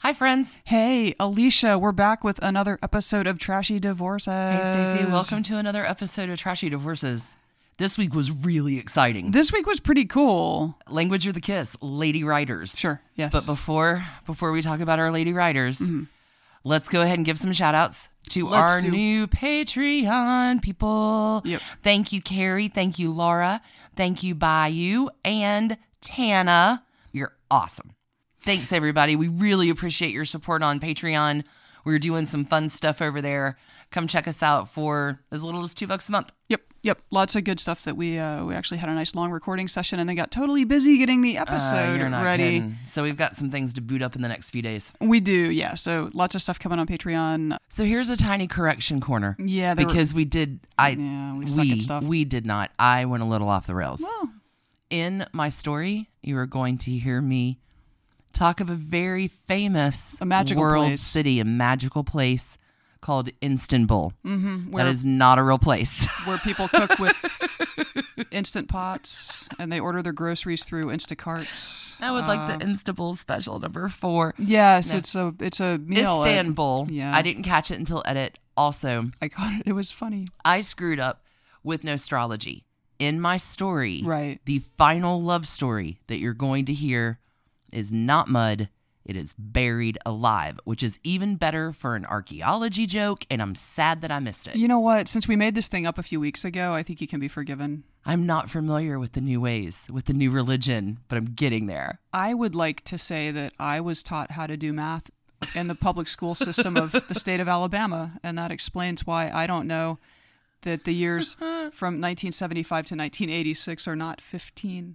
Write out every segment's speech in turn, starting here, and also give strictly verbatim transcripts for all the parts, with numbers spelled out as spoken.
Hi, friends. Hey, Alicia, we're back with another episode of Trashy Divorces. Hey, Stacey. Welcome to another episode of Trashy Divorces. This week was really exciting. This week was pretty cool. Language of the Kiss, Lady Writers. Sure, yes. But before before we talk about our Lady Writers, mm-hmm. let's go ahead and give some shout-outs to let's our do. new Patreon people. Yep. Thank you, Carrie. Thank you, Laura. Thank you, Bayou. And Tana. You're awesome. Thanks, everybody. We really appreciate your support on Patreon. We're doing some fun stuff over there. Come check us out for as little as two bucks a month. Yep, yep. Lots of good stuff that we uh, we actually had a nice long recording session and then got totally busy getting the episode uh, you're not ready. Kidding. So we've got some things to boot up in the next few days. We do, yeah. So lots of stuff coming on Patreon. So here's a tiny correction corner. Yeah, because were, we did. I yeah, we suck we, at stuff. we did not. I went a little off the rails. Well, in my story, you are going to hear me talk of a very famous a magical world place. city, a magical place called Istanbul. Mm-hmm, where, that is not a real place. Where people cook with Instant Pots and they order their groceries through Instacart. I would uh, like the Istanbul special number four. Yes, no. it's a it's a meal. Istanbul. At, yeah. I didn't catch it until edit. Also, I got it. It was funny. I screwed up with Nostrology. In my story, right. the final love story that you're going to hear is not mud, it is buried alive, which is even better for an archaeology joke, and I'm sad that I missed it. You know what? Since we made this thing up a few weeks ago, I think you can be forgiven. I'm not familiar with the new ways, with the new religion, but I'm getting there. I would like to say that I was taught how to do math in the public school system of the state of Alabama, and that explains why I don't know that the years from nineteen seventy-five to nineteen eighty-six are not fifteen.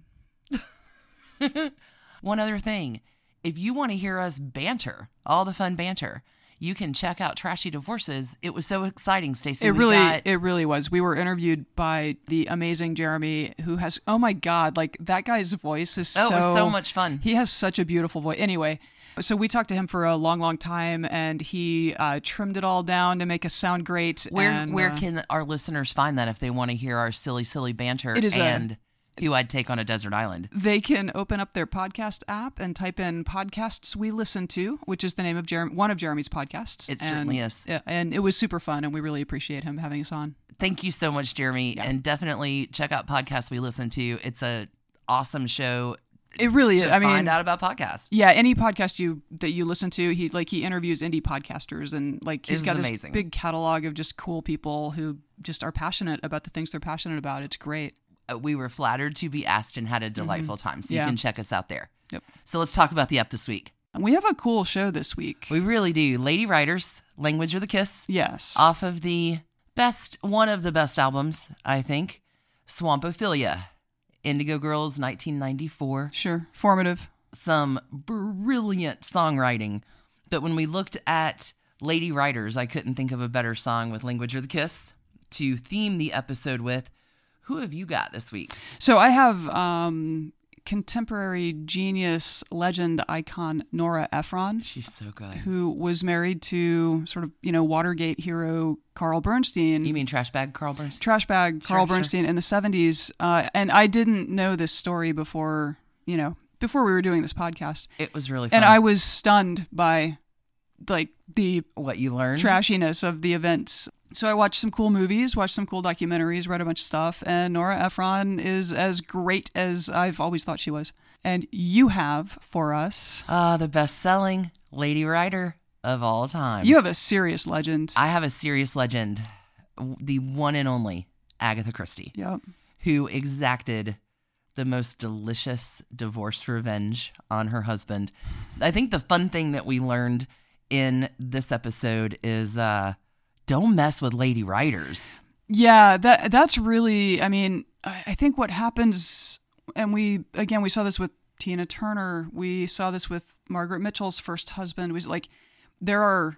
One other thing, if you want to hear us banter, all the fun banter, you can check out Trashy Divorces. It was so exciting, Stacey. It we really, got... it really was. We were interviewed by the amazing Jeremy, who has, oh my God, like that guy's voice is oh, so... it was so much fun. He has such a beautiful voice. Anyway, so we talked to him for a long, long time, and he uh, trimmed it all down to make us sound great. Where and, where uh, can our listeners find that if they want to hear our silly, silly banter it is and... A, who I'd take on a desert island? They can open up their podcast app and type in Podcasts We Listen To, which is the name of Jeremy, one of Jeremy's podcasts. It and, certainly is. Yeah, and it was super fun, and we really appreciate him having us on. Thank you so much, Jeremy. Yeah. And definitely check out Podcasts We Listen To. It's a awesome show. It really to is. I mean, find out about podcasts. Yeah, any podcast you that you listen to, he like he interviews indie podcasters, and like he's It's got amazing. this big catalog of just cool people who just are passionate about the things they're passionate about. It's great. We were flattered to be asked and had a delightful mm-hmm. time. So yeah. you can check us out there. Yep. So let's talk about the ep this week. We have a cool show this week. We really do. Lady Writers, Language of the Kiss. Yes. Off of the best, one of the best albums, I think, Swampophilia. Indigo Girls, nineteen ninety-four. Sure. Formative. Some brilliant songwriting. But when we looked at Lady Writers, I couldn't think of a better song with Language of the Kiss to theme the episode with. Who have you got this week? So I have um, contemporary genius, legend, icon Nora Ephron. She's so good. Who was married to sort of, you know, Watergate hero Carl Bernstein. You mean trash bag Carl Bernstein? Trash bag Carl sure, Bernstein sure. in the seventies. Uh, and I didn't know this story before, you know, before we were doing this podcast. It was really fun. And I was stunned by, like, the... What you learned? Trashiness of the events. So I watched some cool movies, watched some cool documentaries, read a bunch of stuff, and Nora Ephron is as great as I've always thought she was. And you have for us... Ah, uh, the best-selling lady writer of all time. You have a serious legend. I have a serious legend. The one and only Agatha Christie. Yep. Who exacted the most delicious divorce revenge on her husband. I think the fun thing that we learned in this episode is... uh don't mess with lady writers. Yeah, that that's really, I mean, I think what happens, and we, again, we saw this with Tina Turner, we saw this with Margaret Mitchell's first husband, was like, there are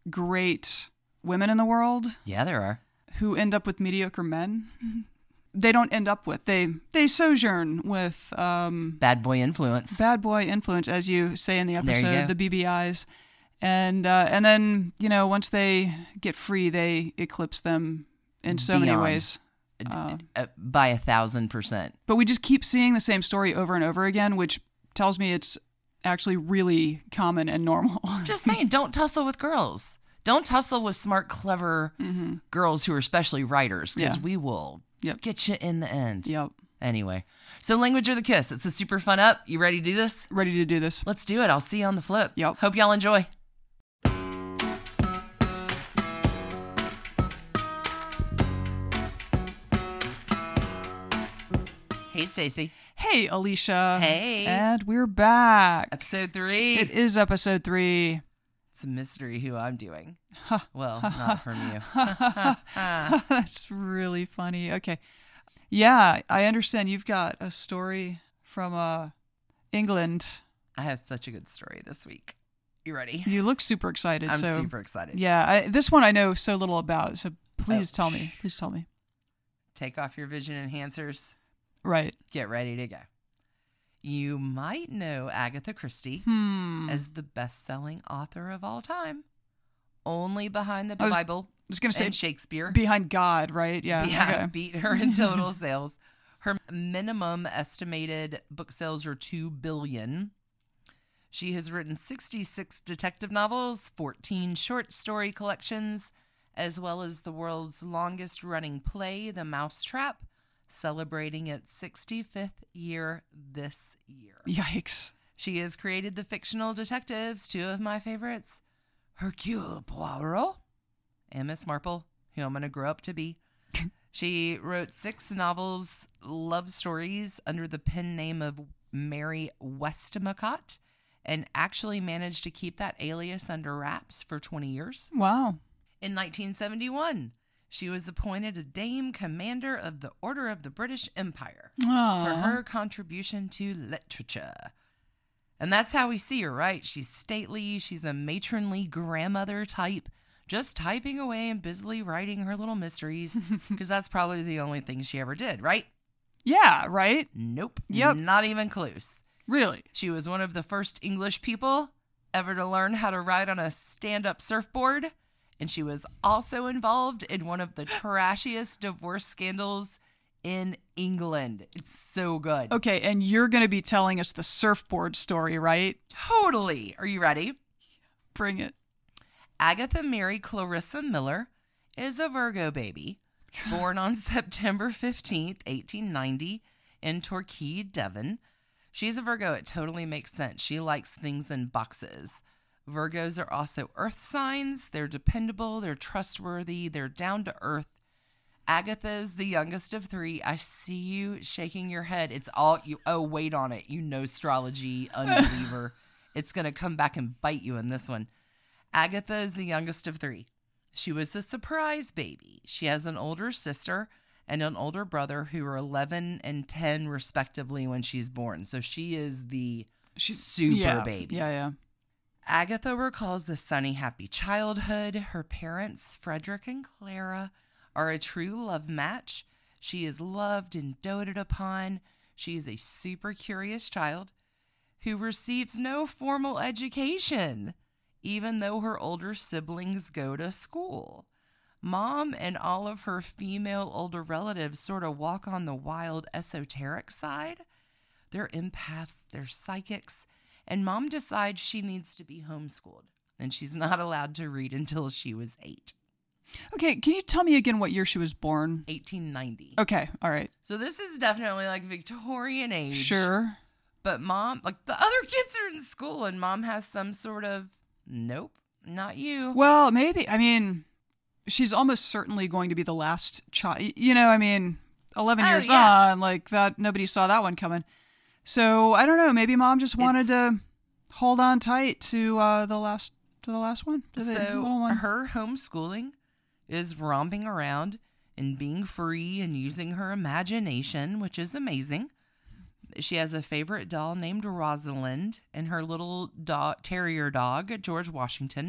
great women in the world. Yeah, there are. Who end up with mediocre men. They don't end up with, they they sojourn with... Um, bad boy influence. Bad boy influence, as you say in the episode, the B B Is. And uh, and then, you know, once they get free, they eclipse them in so Beyond. many ways. Uh, uh, by a thousand percent. But we just keep seeing the same story over and over again, which tells me it's actually really common and normal. Just saying, don't tussle with girls. Don't tussle with smart, clever mm-hmm. girls who are especially writers, because Yeah. we will Yep. get you in the end. Yep. Anyway, so Language of the Kiss. It's a super fun up. You ready to do this? Ready to do this. Let's do it. I'll see you on the flip. Yep. Hope y'all enjoy. Hey, Stacey. Hey, Alicia. Hey. And we're back. Episode three. It is episode three. It's a mystery who I'm doing. Well, not from you. That's really funny. Okay. Yeah, I understand you've got a story from uh, England. I have such a good story this week. You ready? You look super excited. I'm so, super excited. Yeah, I, this one I know so little about, so please Oh. tell me. Please tell me. Take off your vision enhancers. Right. Get ready to go. You might know Agatha Christie Hmm. as the best-selling author of all time. Only behind the I was- Bible I was going to say and Shakespeare. behind God, right? Yeah. Yeah, okay. beat her in total sales. Her minimum estimated book sales are two billion. She has written sixty-six detective novels, fourteen short story collections, as well as the world's longest running play, The Mousetrap, celebrating its sixty-fifth year this year. Yikes. She has created the fictional detectives, two of my favorites, Hercule Poirot and Miss Marple, who I'm going to grow up to be. She wrote six novels, love stories, under the pen name of Mary Westmacott, and actually managed to keep that alias under wraps for twenty years. Wow. In nineteen seventy-one, she was appointed a Dame Commander of the Order of the British Empire Aw. for her contribution to literature. And that's how we see her, right? She's stately. She's a matronly grandmother type, just typing away and busily writing her little mysteries, because that's probably the only thing she ever did, right? Yeah, right? Nope. Yep. Not even close. Really? She was one of the first English people ever to learn how to ride on a stand-up surfboard, and she was also involved in one of the trashiest divorce scandals in England. It's so good. Okay, and you're going to be telling us the surfboard story, right? Totally. Are you ready? Bring it. Agatha Mary Clarissa Miller is a Virgo baby, born on September fifteenth, eighteen ninety, in Torquay, Devon. She's a Virgo. It totally makes sense. She likes things in boxes. Virgos are also earth signs. They're dependable. They're trustworthy. They're down to earth. Agatha is the youngest of three. I see you shaking your head. It's all you. Oh, wait on it. You know, astrology, unbeliever. It's going to come back and bite you in this one. Agatha is the youngest of three. She was a surprise baby. She has an older sister and an older brother who are eleven and ten respectively when she's born. So she is the super yeah. baby. Yeah, yeah. Agatha recalls a sunny, happy childhood. Her parents, Frederick and Clara, are a true love match. She is loved and doted upon. She is a super curious child who receives no formal education, even though her older siblings go to school. Mom and all of her female older relatives sort of walk on the wild esoteric side. They're empaths, they're psychics, and Mom decides she needs to be homeschooled, and she's not allowed to read until she was eight. Okay, can you tell me again what year she was born? eighteen ninety. Okay, all right. So this is definitely like Victorian age. Sure. But Mom, like the other kids are in school, and Mom has some sort of, nope, not you. Well, maybe. I mean, she's almost certainly going to be the last child. You know, I mean, eleven Oh, years yeah. on, like that, nobody saw that one coming. So I don't know. Maybe Mom just wanted It's- to hold on tight to uh, the last to the last one. To the little So one. her homeschooling is romping around and being free and using her imagination, which is amazing. She has a favorite doll named Rosalind and her little dog, terrier dog, George Washington,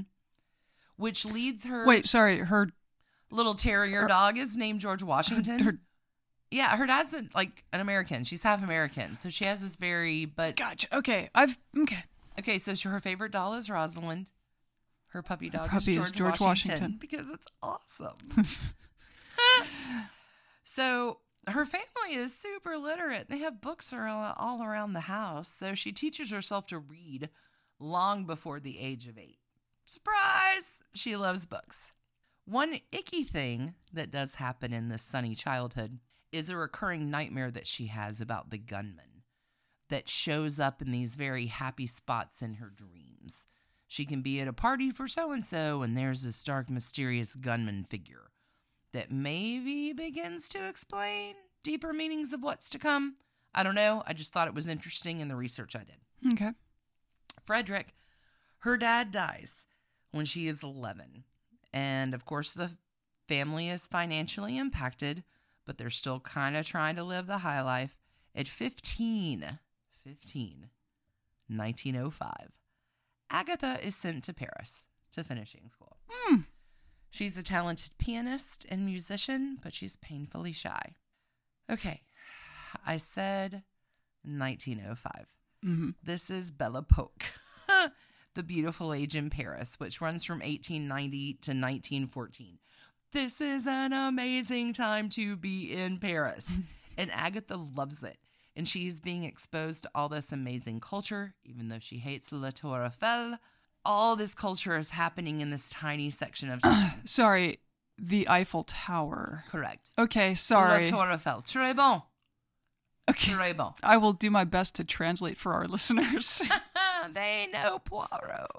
which leads her... Wait, sorry. Her Little terrier her- dog is named George Washington. her Yeah, her dad's a, like an American. She's half American. So she has this very... but Gotcha. Okay, I've okay. Okay, so she- her favorite doll is Rosalind. Her puppy dog puppy is is George, George Washington, Washington. because it's awesome. So her family is super literate. They have books all, all around the house, so she teaches herself to read long before the age of eight. Surprise! She loves books. One icky thing that does happen in this sunny childhood is a recurring nightmare that she has about the gunman that shows up in these very happy spots in her dreams. She can be at a party for so-and-so, and there's this dark, mysterious gunman figure that maybe begins to explain deeper meanings of what's to come. I don't know. I just thought it was interesting in the research I did. Okay. Frederick, her dad dies when she is eleven. And, of course, the family is financially impacted, but they're still kind of trying to live the high life. At fifteen, fifteen, nineteen oh five, Agatha is sent to Paris to finishing school. Hmm. She's a talented pianist and musician, but she's painfully shy. Okay, I said nineteen oh five. Mm-hmm. This is Belle Epoque, The Beautiful Age in Paris, which runs from eighteen ninety to nineteen fourteen. This is an amazing time to be in Paris, and Agatha loves it. And she's being exposed to all this amazing culture, even though she hates La Tour Eiffel. All this culture is happening in this tiny section of time. Sorry, the Eiffel Tower. Correct. Okay, sorry. La Tour Eiffel. Très bon. Okay. Très bon. I will do my best to translate for our listeners. They know Poirot.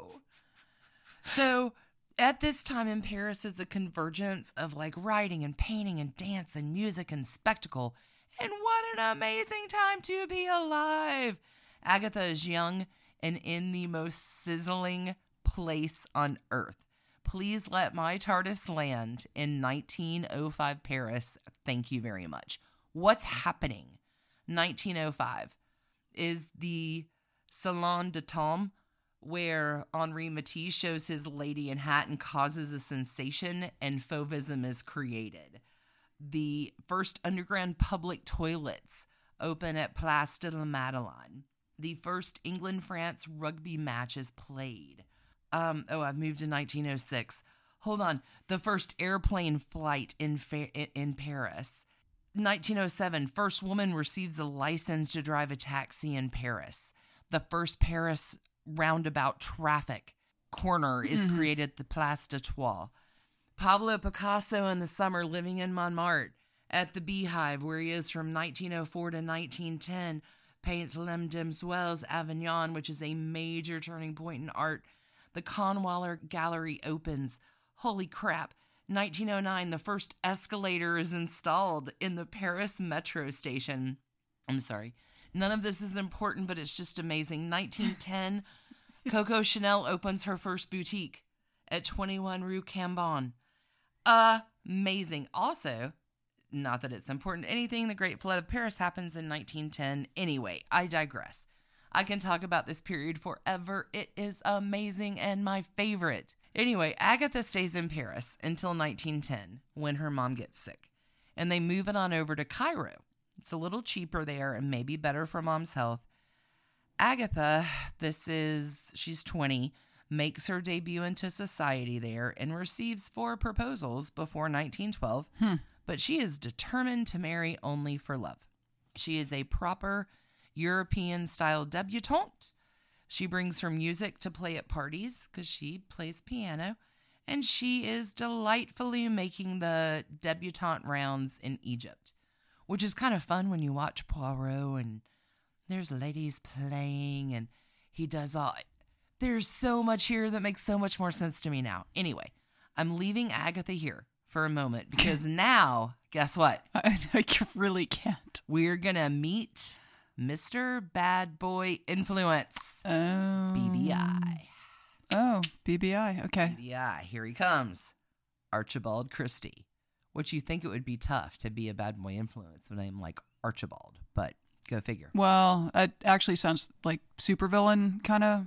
So, at this time in Paris is a convergence of like writing and painting and dance and music and spectacle. And what an amazing time to be alive. Agatha is young and in the most sizzling place on earth. Please let my TARDIS land in nineteen oh five Paris. Thank you very much. What's happening? nineteen oh five is the Salon de Tom, where Henri Matisse shows his lady in hat and causes a sensation, and Fauvism is created. The first underground public toilets open at Place de la Madeleine. The first England-France rugby match is played. Um, oh, I've moved to nineteen oh six. Hold on. The first airplane flight in fa- in Paris. nineteen oh seven, first woman receives a license to drive a taxi in Paris. The first Paris roundabout traffic corner is mm-hmm. created at the Place d'Etoile. Pablo Picasso in the summer living in Montmartre at the Beehive, where he is from nineteen oh four to nineteen ten, paints Les Demoiselles Avignon, which is a major turning point in art. The Conwaller Gallery opens. Holy crap. nineteen oh nine, the first escalator is installed in the Paris metro station. I'm sorry. None of this is important, but it's just amazing. nineteen ten, Coco Chanel opens her first boutique at twenty-one Rue Cambon. Amazing. Also, not that it's important to anything, the Great Flood of Paris happens in nineteen ten. Anyway, I digress. I can talk about this period forever. It is amazing and my favorite. Anyway, Agatha stays in Paris until nineteen ten, when her mom gets sick. And they move it on over to Cairo. It's a little cheaper there and maybe better for mom's health. Agatha, this is, she's twenty, makes her debut into society there and receives four proposals before nineteen twelve. Hmm. But she is determined to marry only for love. She is a proper European-style debutante. She brings her music to play at parties because she plays piano. And she is delightfully making the debutante rounds in Egypt, which is kind of fun when you watch Poirot and there's ladies playing and he does all... There's so much here that makes so much more sense to me now. Anyway, I'm leaving Agatha here for a moment because now, guess what? I, I really can't. We're going to meet Mister Bad Boy Influence. Oh. B B I. Oh, B B I. Okay. B B I. Here he comes. Archibald Christie. Which you think it would be tough to be a bad boy influence with a name like Archibald, but go figure. Well, it actually sounds like supervillain kind of.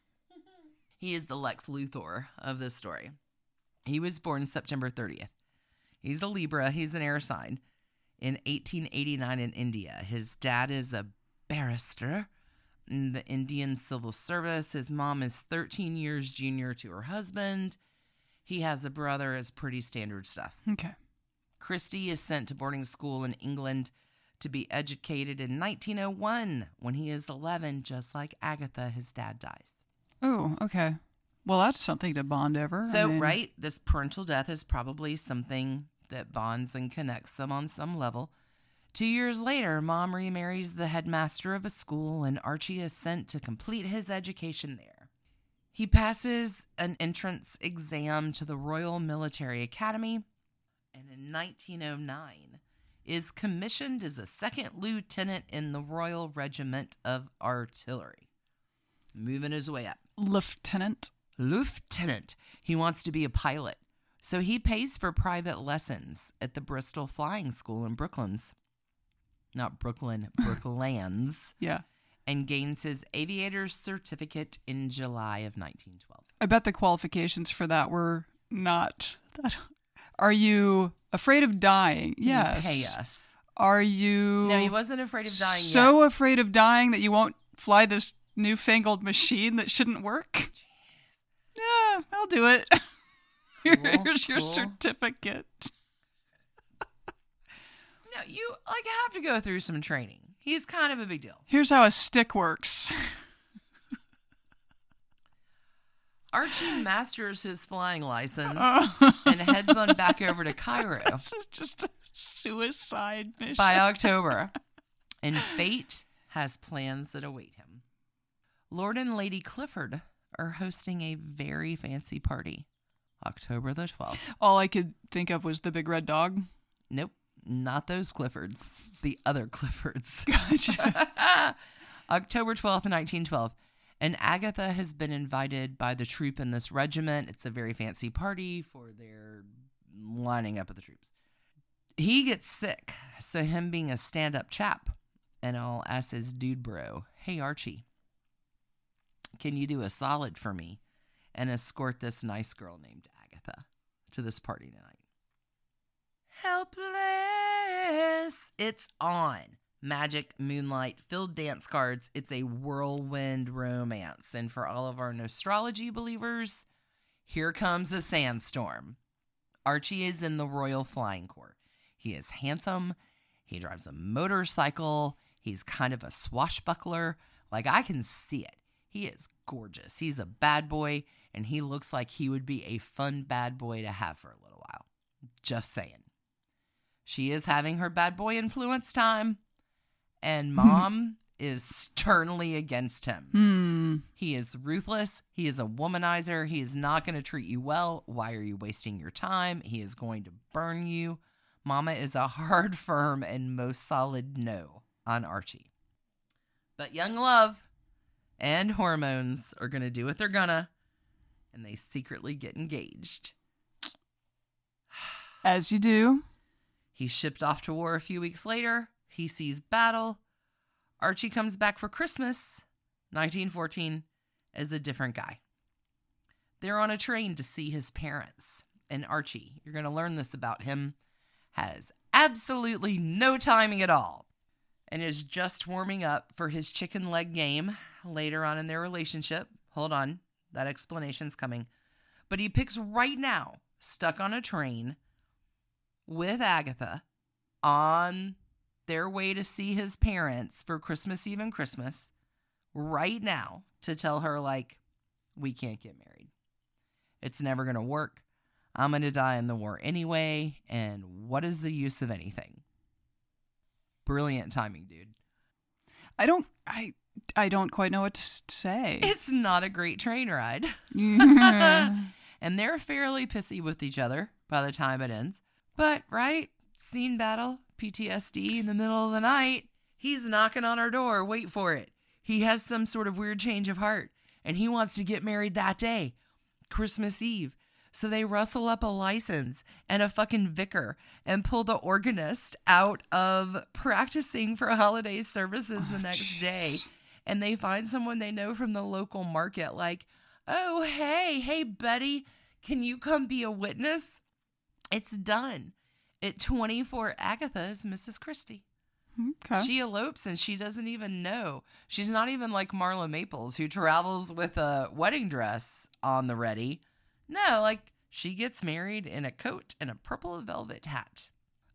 He is the Lex Luthor of this story. He was born September thirtieth. He's a Libra. He's an air sign. In eighteen eighty-nine in India. His dad is a barrister in the Indian Civil Service. His mom is thirteen years junior to her husband. He has a brother. It's pretty standard stuff. Okay. Christie is sent to boarding school in England to be educated in nineteen oh one. When he is eleven, just like Agatha, his dad dies. Oh, okay. Well, that's something to bond over. So, I mean, right, this parental death is probably something that bonds and connects them on some level. Two years later, Mom remarries the headmaster of a school, and Archie is sent to complete his education there. He passes an entrance exam to the Royal Military Academy, and in nineteen oh nine is commissioned as a second lieutenant in the Royal Regiment of Artillery. Moving his way up. Lieutenant. Lieutenant. He wants to be a pilot, so he pays for private lessons at the Bristol Flying School in Brooklands. Not Brooklyn, Brooklands. Yeah. And gains his aviator's certificate in July of nineteen twelve. I bet the qualifications for that were not that. Are you afraid of dying? Yes. Pay us. Are you... No, he wasn't afraid of dying so yet. afraid of dying that you won't fly this newfangled machine that shouldn't work? Jeez. Yeah, I'll do it. Here, Cool, here's your cool. certificate. No, you like have to go through some training. He's kind of a big deal. Here's how a stick works. Archie masters his flying license Uh. and heads on back over to Cairo This is just a suicide mission. by October. And fate has plans that await him. Lord and Lady Clifford are hosting a very fancy party. October the twelfth. All I could think of was the big red dog. Nope, not those Cliffords. The other Cliffords. Gotcha. October twelfth, nineteen twelve. And Agatha has been invited by the troop in this regiment. It's a very fancy party for their lining up of the troops. He gets sick, so him being a stand-up chap, and I'll ask his dude bro, hey Archie, can you do a solid for me and escort this nice girl named Agatha to this party tonight? Helpless. It's on. Magic, moonlight, filled dance cards. It's a whirlwind romance. And for all of our nostrology believers, here comes a sandstorm. Archie is in the Royal Flying Corps. He is handsome. He drives a motorcycle. He's kind of a swashbuckler. Like, I can see it. He is gorgeous. He's a bad boy, and he looks like he would be a fun bad boy to have for a little while. Just saying. She is having her bad boy influence time, and Mom is sternly against him. Hmm. He is ruthless. He is a womanizer. He is not going to treat you well. Why are you wasting your time? He is going to burn you. Mama is a hard, firm, and most solid no on Archie. But young love and hormones are going to do what they're gonna, and they secretly get engaged. As you do. He's shipped off to war a few weeks later. He sees battle. Archie comes back for Christmas, nineteen fourteen, as a different guy. They're on a train to see his parents. And Archie, you're going to learn this about him, has absolutely no timing at all and is just warming up for his chicken leg game later on in their relationship. Hold on, that explanation's coming. But he picks right now, stuck on a train with Agatha on their way to see his parents for Christmas Eve and Christmas, right now, to tell her, like, we can't get married. It's never going to work. I'm going to die in the war anyway, and what is the use of anything? Brilliant timing, dude. I don't I I don't quite know what to s- say. It's not a great train ride. Yeah. And they're fairly pissy with each other by the time it ends. But, right, scene battle, P T S D in the middle of the night, he's knocking on our door. Wait for it. He has some sort of weird change of heart, and he wants to get married that day, Christmas Eve. So they rustle up a license and a fucking vicar and pull the organist out of practicing for holiday services the next day. And they find someone they know from the local market, like, oh, hey, hey, buddy, can you come be a witness? It's done. At twenty-four, Agatha is Missus Christie. Okay. She elopes and she doesn't even know. She's not even like Marla Maples, who travels with a wedding dress on the ready. No, like, she gets married in a coat and a purple velvet hat.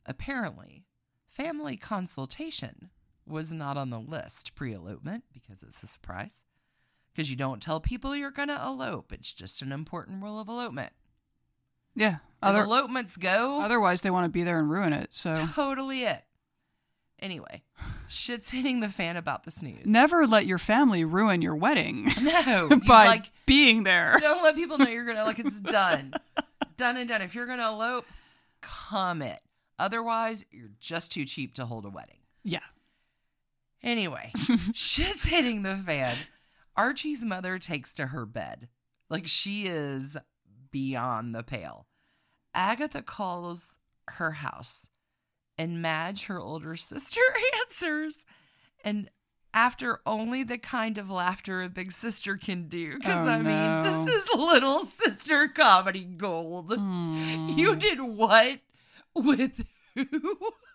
Apparently, family consultation was not on the list pre-elopement because it's a surprise. Because you don't tell people you're going to elope. It's just an important rule of elopement. Yeah. As Other, elopements go, otherwise, they want to be there and ruin it. So totally it. Anyway, shit's hitting the fan about this news. never let your family ruin your wedding No. you, by like, being there. don't let people know you're going to, like, it's done. Done and done. If you're going to elope, commit. Otherwise, you're just too cheap to hold a wedding. Yeah. Anyway, shit's hitting the fan. Archie's mother takes to her bed. Like, she is beyond the pale. Agatha calls her house, and Madge, her older sister, answers. And after only the kind of laughter a big sister can do, because, Oh, I mean, no. this is little sister comedy gold. Mm. You did what with who?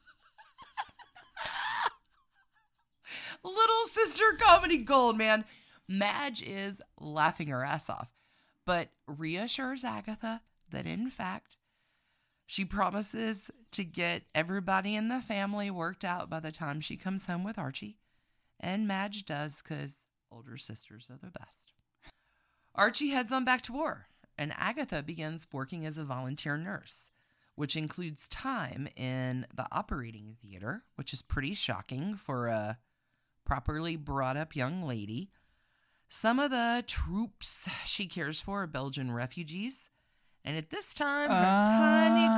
Little sister comedy gold, man. Madge is laughing her ass off, but reassures Agatha that, in fact, she promises to get everybody in the family worked out by the time she comes home with Archie. And Madge does, because older sisters are the best. Archie heads on back to war, and Agatha begins working as a volunteer nurse, which includes time in the operating theater, which is pretty shocking for a properly brought up young lady. Some of the troops she cares for are Belgian refugees. And at this time, her Uh. tiny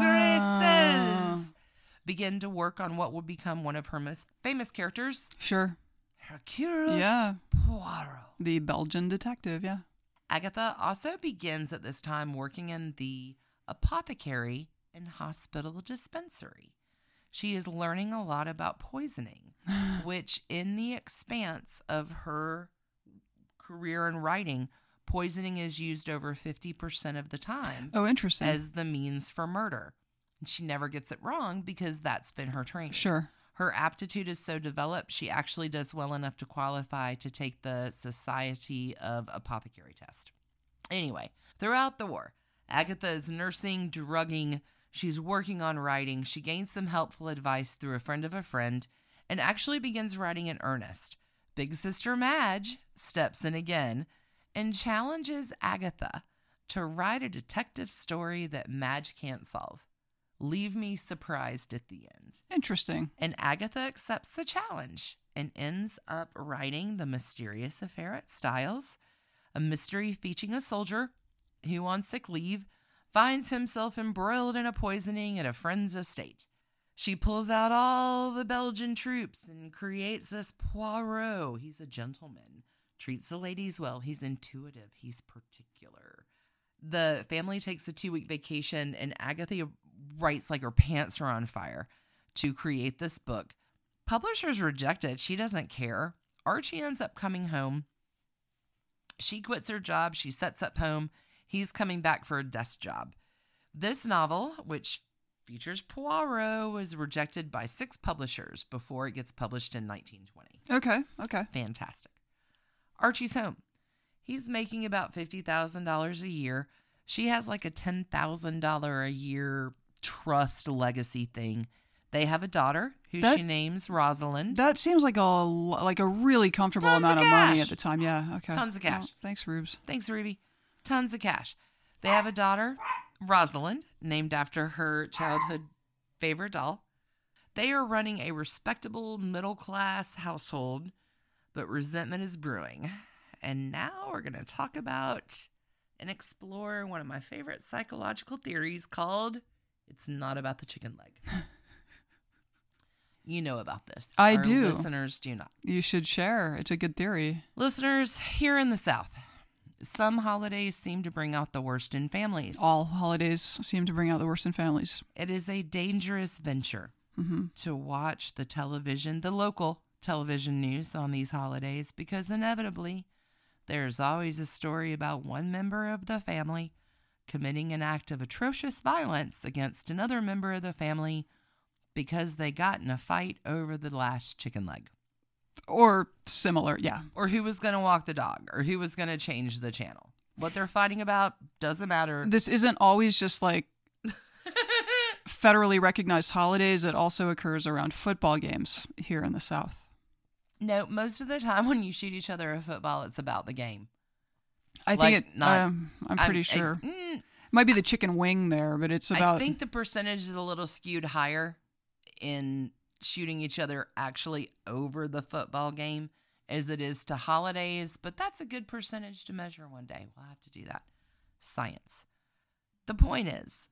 gray cells begin to work on what will become one of her most famous characters, Sure. Hercule Yeah. Poirot. The Belgian detective. Yeah. Agatha also begins at this time working in the apothecary and hospital dispensary. She is learning a lot about poisoning, which in the expanse of her career in writing, poisoning is used over fifty percent of the time Oh, interesting. as the means for murder. And she never gets it wrong because that's been her training. Sure. Her aptitude is so developed, she actually does well enough to qualify to take the Society of Apothecary test. Anyway, throughout the war, Agatha is nursing, drugging, she's working on writing. She gains some helpful advice through a friend of a friend and actually begins writing in earnest. Big Sister Madge steps in again and challenges Agatha to write a detective story that Madge can't solve. Leave me surprised at the end. Interesting. And Agatha accepts the challenge and ends up writing The Mysterious Affair at Styles, a mystery featuring a soldier who, on sick leave, finds himself embroiled in a poisoning at a friend's estate. She pulls out all the Belgian troops and creates this Poirot. He's a gentleman, treats the ladies well. He's intuitive. He's particular. The family takes a two-week vacation, and Agatha writes like her pants are on fire to create this book. Publishers reject it. She doesn't care. Archie ends up coming home. She quits her job. She sets up home. He's coming back for a desk job. This novel, which features Poirot, was rejected by six publishers before it gets published in nineteen twenty. Okay. Okay. Fantastic. Archie's home. He's making about fifty thousand dollars a year. She has like a ten thousand dollars a year trust legacy thing. They have a daughter who That- she names Rosalind. That seems like a like a really comfortable Tons of amount of, money cash. at the time. Yeah. Okay. Tons of cash. Well, thanks, Rubes. Thanks, Ruby. Tons of cash. They have a daughter, Rosalind, named after her childhood favorite doll. They are running a respectable middle-class household, but resentment is brewing. And now we're going to talk about and explore one of my favorite psychological theories called It's Not About the Chicken Leg. You know about this. I Our do. Listeners do not. You should share. It's a good theory. Listeners, here in the South, some holidays seem to bring out the worst in families. All holidays seem to bring out the worst in families. It is a dangerous venture Mm-hmm. to watch the television, the local television news on these holidays, because inevitably there's always a story about one member of the family committing an act of atrocious violence against another member of the family because they got in a fight over the last chicken leg. Or similar. Yeah. Or who was going to walk the dog, or who was going to change the channel. What they're fighting about doesn't matter. This isn't always just like federally recognized holidays, it also occurs around football games here in the South. No, most of the time when you shoot each other a football, it's about the game. I Like, think it, not- um, I'm pretty I'm- sure. I, mm, It might be the chicken wing there, but it's about. I think the percentage is a little skewed higher in shooting each other actually over the football game as it is to holidays, but that's a good percentage to measure one day. We'll have to do that. Science. The point is,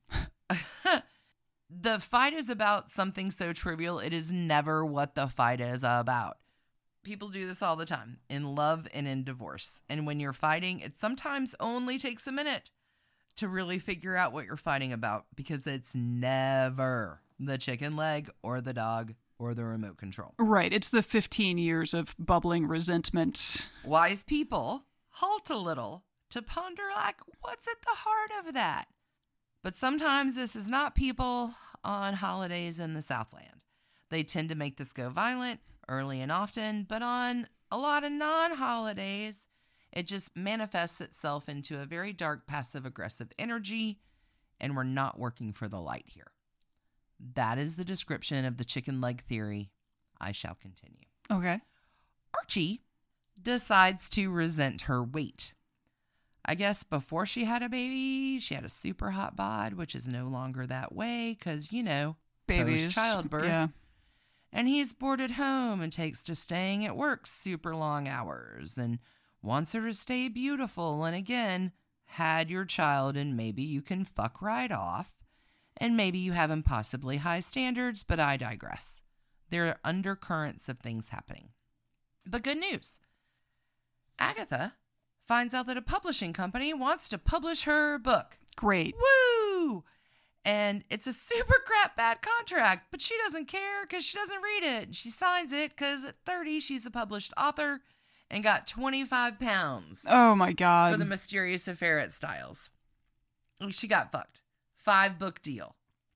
the fight is about something so trivial, it is never what the fight is about. People do this all the time, in love and in divorce. And when you're fighting, it sometimes only takes a minute to really figure out what you're fighting about, because it's never the chicken leg or the dog or the remote control. Right. It's the fifteen years of bubbling resentment. Wise people halt a little to ponder, like, what's at the heart of that? But sometimes this is not people on holidays in the Southland. They tend to make this go violent early and often, but on a lot of non-holidays, it just manifests itself into a very dark, passive-aggressive energy, and we're not working for the light here. That is the description of the chicken leg theory. I shall continue. Okay. Archie decides to resent her weight. I guess before she had a baby, she had a super hot bod, which is no longer that way because, you know, Babies. post-childbirth. Yeah. And he's bored at home and takes to staying at work super long hours and wants her to stay beautiful. And again, had your child and maybe you can fuck right off. And maybe you have impossibly high standards, but I digress. There are undercurrents of things happening. But good news. Agatha finds out that a publishing company wants to publish her book. Great. Woo! And it's a super crap bad contract, but she doesn't care because she doesn't read it. She signs it because at thirty, she's a published author and got twenty-five pounds Oh my God. for the mysterious affair at Styles. She got fucked. Five book deal.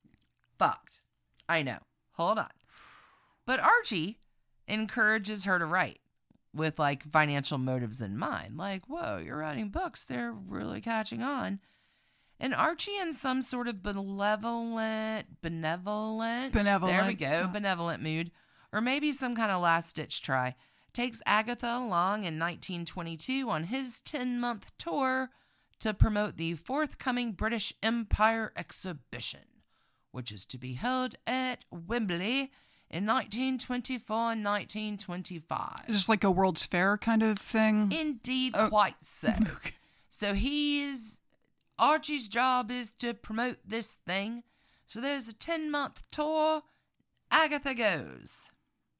Fucked. I know. Hold on. But Archie encourages her to write with like financial motives in mind. Like, whoa, you're writing books. They're really catching on. And Archie, in some sort of benevolent, benevolent, Benevolent. there we go, benevolent mood, or maybe some kind of last-ditch try, takes Agatha along in nineteen twenty-two on his ten-month tour to promote the forthcoming British Empire exhibition, which is to be held at Wembley in nineteen twenty-four and nineteen twenty-five. Is this like a World's Fair kind of thing? Indeed, Oh. quite so. Okay. So he's Archie's job is to promote this thing. So there's a ten-month tour. Agatha goes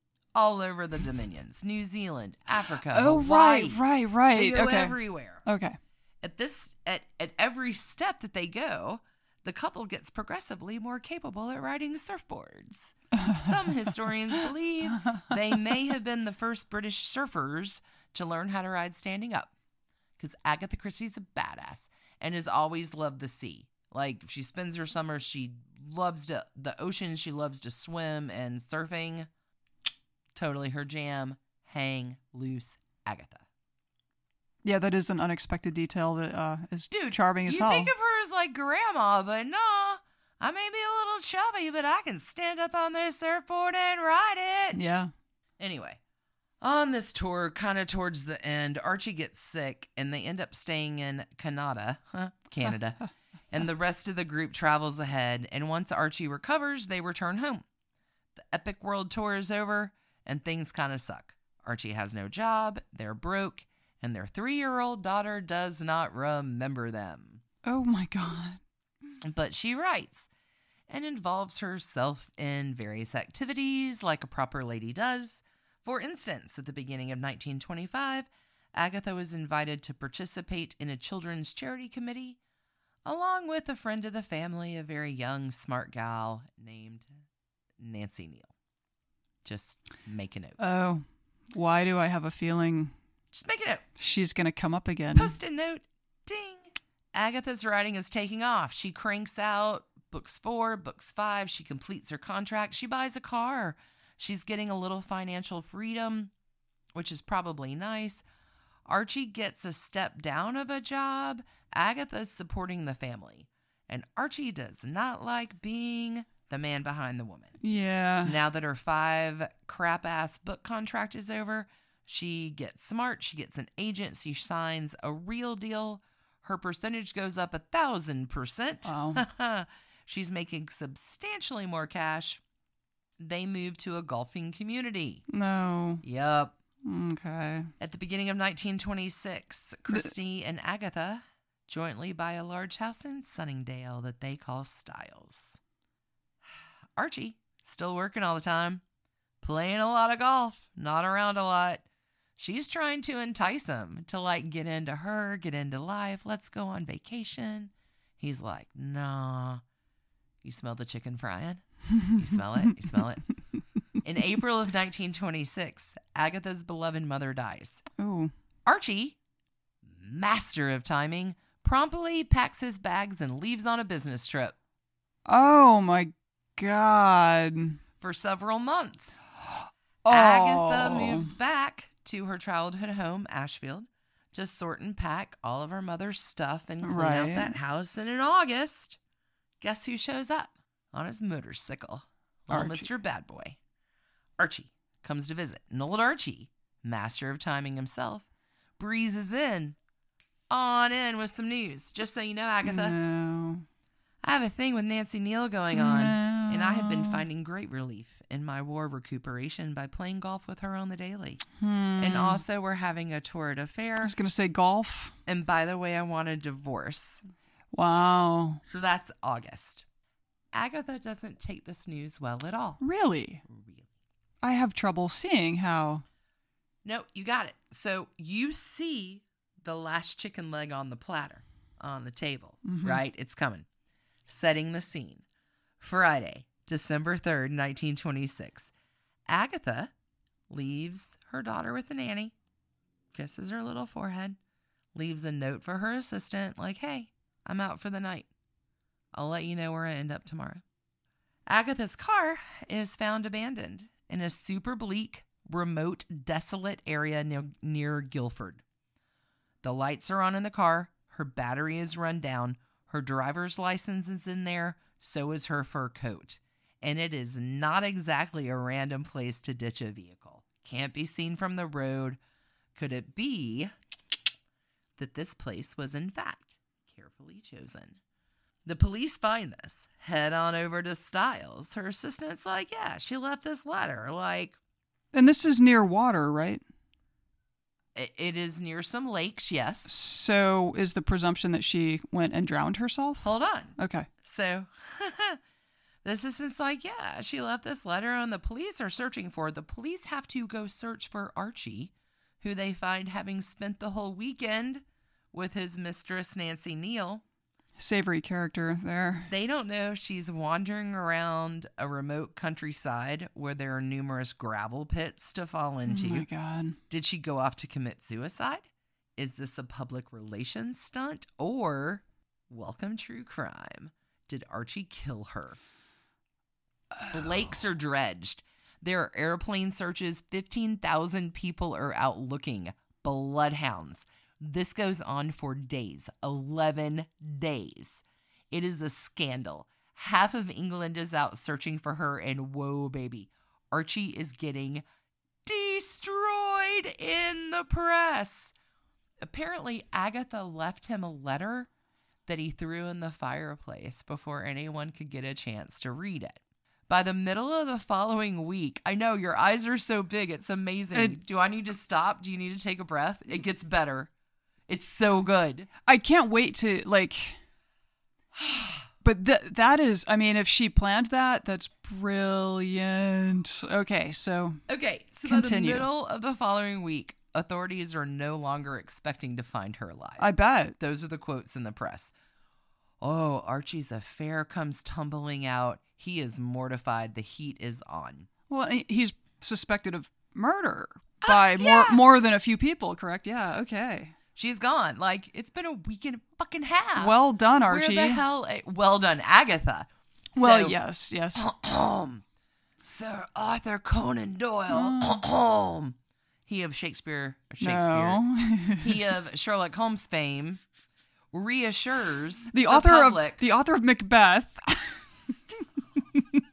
all over the Dominions, New Zealand, Africa, Oh, Hawaii. right, right, They right. go Okay. everywhere. Okay. At this, at, at every step that they go, the couple gets progressively more capable at riding surfboards. Some historians believe they may have been the first British surfers to learn how to ride standing up, because Agatha Christie's a badass and has always loved the sea. Like, she spends her summers, she loves to, the ocean, she loves to swim, and surfing, totally her jam. Hang loose, Agatha. Yeah, that is an unexpected detail that uh, is Dude, charming as you hell. think of her as like grandma, but no, I may be a little chubby, but I can stand up on this surfboard and ride it. Yeah. Anyway, on this tour, kind of towards the end, Archie gets sick and they end up staying in Canada, huh, Canada, and the rest of the group travels ahead. And once Archie recovers, they return home. The epic world tour is over and things kind of suck. Archie has no job, they're broke, and their three-year-old daughter does not remember them. Oh my God. But she writes and involves herself in various activities like a proper lady does. For instance, at the beginning of nineteen twenty-five, Agatha was invited to participate in a children's charity committee, along with a friend of the family, a very young, smart gal named Nancy Neal. Just make a note. Oh, why do I have a feeling Just make a note. she's going to come up again? Post-it note. Ding. Agatha's writing is taking off. She cranks out books four, books five. She completes her contract. She buys a car. She's getting a little financial freedom, which is probably nice. Archie gets a step down of a job. Agatha's supporting the family. And Archie does not like being the man behind the woman. Yeah. Now that her five crap-ass book contract is over, she gets smart. She gets an agent. She signs a real deal. Her percentage goes up a thousand percent. Wow. She's making substantially more cash. They move to a golfing community. No. Yup. Okay. At the beginning of nineteen twenty-six, Christy and Agatha jointly buy a large house in Sunningdale that they call Styles. Archie, still working all the time, playing a lot of golf, not around a lot. She's trying to entice him to, like, get into her, get into life. Let's go on vacation. He's like, nah. You smell the chicken frying? You smell it? You smell it? In April of nineteen twenty-six, Agatha's beloved mother dies. Ooh. Archie, master of timing, promptly packs his bags and leaves on a business trip Oh, my God. for several months. Oh. Agatha moves back to her childhood home, Ashfield, to sort and pack all of her mother's stuff and clean out Right. that house. And in August, guess who shows up on his motorcycle? Little Archie. Mister Bad Boy. Archie comes to visit. And old Archie, master of timing himself, breezes in, on in with some news. Just so you know, Agatha, No. I have a thing with Nancy Neal going on, No. and I have been finding great relief in my war recuperation by playing golf with her on the daily. Hmm. And also, we're having a torrid affair. I was going to say golf. And by the way, I want a divorce. Wow. So that's August. Agatha doesn't take this news well at all. Really? Really. I have trouble seeing how. No, you got it. So you see the last chicken leg on the platter, on the table, Mm-hmm. right? It's coming. Setting the scene. Friday, December third, nineteen twenty-six. Agatha leaves her daughter with the nanny, kisses her little forehead, leaves a note for her assistant like, hey, I'm out for the night. I'll let you know where I end up tomorrow. Agatha's car is found abandoned in a super bleak, remote, desolate area near, near Guilford. The lights are on in the car. Her battery is run down. Her driver's license is in there. So is her fur coat. And it is not exactly a random place to ditch a vehicle. Can't be seen from the road. Could it be that this place was, in fact, carefully chosen? The police find this. Head on over to Styles. Her assistant's like, yeah, she left this letter. Like, And this is near water, right? it, it is near some lakes, yes. So is the presumption that she went and drowned herself? Hold on. Okay. So, the assistant's like, yeah, she left this letter and the police are searching for her. The police have to go search for Archie, who they find having spent the whole weekend with his mistress, Nancy Neal. Savory character there. They don't know if she's wandering around a remote countryside where there are numerous gravel pits to fall into. Oh my God. Did she go off to commit suicide? Is this a public relations stunt? Or, welcome true crime, did Archie kill her? The lakes are dredged. There are airplane searches. fifteen thousand people are out looking. Bloodhounds. This goes on for days. eleven days. It is a scandal. Half of England is out searching for her, and whoa, baby, Archie is getting destroyed in the press. Apparently, Agatha left him a letter that he threw in the fireplace before anyone could get a chance to read it. By the middle of the following week, I know your eyes are so big, it's amazing. It- Do I need to stop? Do you need to take a breath? It gets better. It's so good. I can't wait to, like... But th- that is, I mean, if she planned that, that's brilliant. Okay, so... Okay, so Continue. by the middle of the following week, authorities are no longer expecting to find her alive. I bet. Those are the quotes in the press. Oh, Archie's affair comes tumbling out. He is mortified. The heat is on. Well, he- he's suspected of murder by yeah. more more than a few people, correct? Yeah, okay. She's gone. Like, it's been a week and a fucking half. Well done, Archie. Where the hell? Well done, Agatha. Well, So, yes, yes. Sir Arthur Conan Doyle. He of Shakespeare, Shakespeare. No. He of Sherlock Holmes fame reassures The author public. of the author of Macbeth.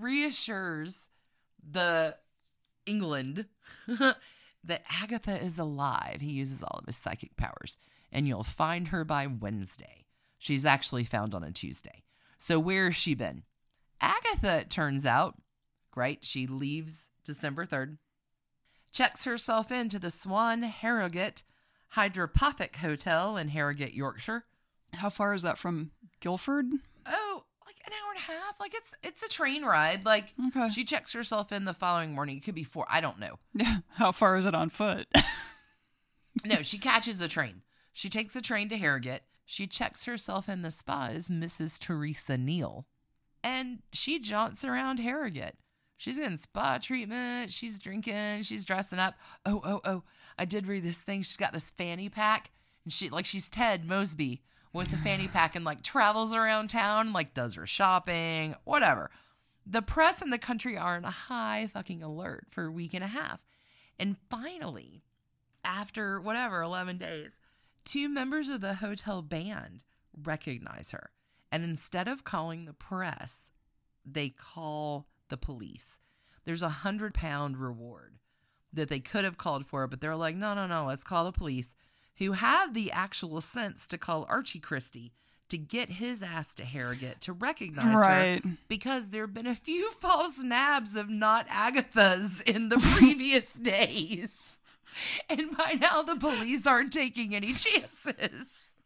reassures the England that Agatha is alive. He uses all of his psychic powers, and you'll find her by Wednesday. She's actually found on a Tuesday. So where has she been? Agatha, it turns out, right, she leaves December third, checks herself into the Swan Harrogate Hydropathic Hotel in Harrogate, Yorkshire. How far is that from Guildford? Oh, like an hour and a half. Like it's it's a train ride. Like Okay. she checks herself in the following morning. It could be four. I don't know. Yeah. How far is it on foot? No, she catches a train. She takes a train to Harrogate. She checks herself in the spa as Missus Teresa Neal. And she jaunts around Harrogate. She's getting spa treatment. She's drinking. She's dressing up. Oh, oh, oh. I did read this thing. She's got this fanny pack. And she, like, she's Ted Mosby with the fanny pack and, like, travels around town, like, does her shopping, whatever. The press and the country are in a high fucking alert for a week and a half. And finally, after, whatever, eleven days, two members of the hotel band recognize her. And instead of calling the press, they call the police. There's a hundred pound reward that they could have called for, but they're like, no, no, no, let's call the police, who have the actual sense to call Archie Christie to get his ass to Harrogate to recognize Right. her, because there have been a few false nabs of not Agatha's in the previous days. And by now the police aren't taking any chances.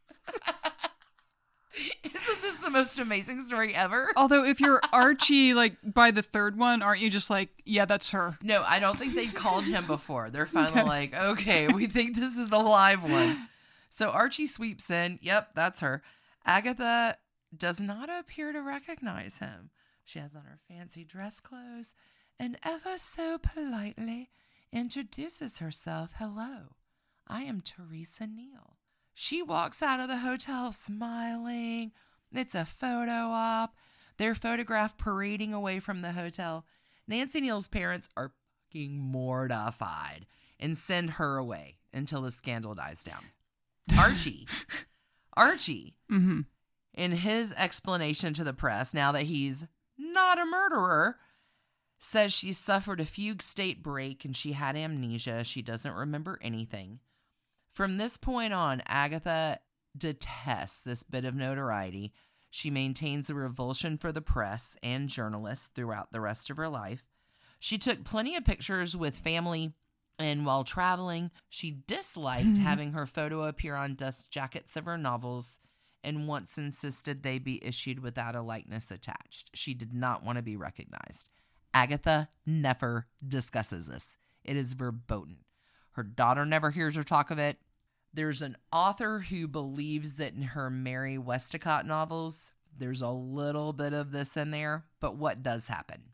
Isn't this the most amazing story ever? Although if you're Archie, like by the third one, aren't you just like, yeah, that's her? No, I don't think they'd called him before. They're finally like, okay, we think this is a live one. So Archie sweeps in. Yep, that's her. Agatha does not appear to recognize him. She has on her fancy dress clothes and ever so politely introduces herself. Hello, I am Teresa Neal. She walks out of the hotel smiling. It's a photo op. They're photographed parading away from the hotel. Nancy Neal's parents are fucking mortified and send her away until the scandal dies down. Archie, Archie, Mm-hmm. in his explanation to the press, now that he's not a murderer, says she suffered a fugue state break and she had amnesia. She doesn't remember anything. From this point on, Agatha detests this bit of notoriety. She maintains a revulsion for the press and journalists throughout the rest of her life. She took plenty of pictures with family, and while traveling, she disliked having her photo appear on dust jackets of her novels and once insisted they be issued without a likeness attached. She did not want to be recognized. Agatha never discusses this. It is verboten. Her daughter never hears her talk of it. There's an author who believes that in her Mary Westcott novels, there's a little bit of this in there, but what does happen?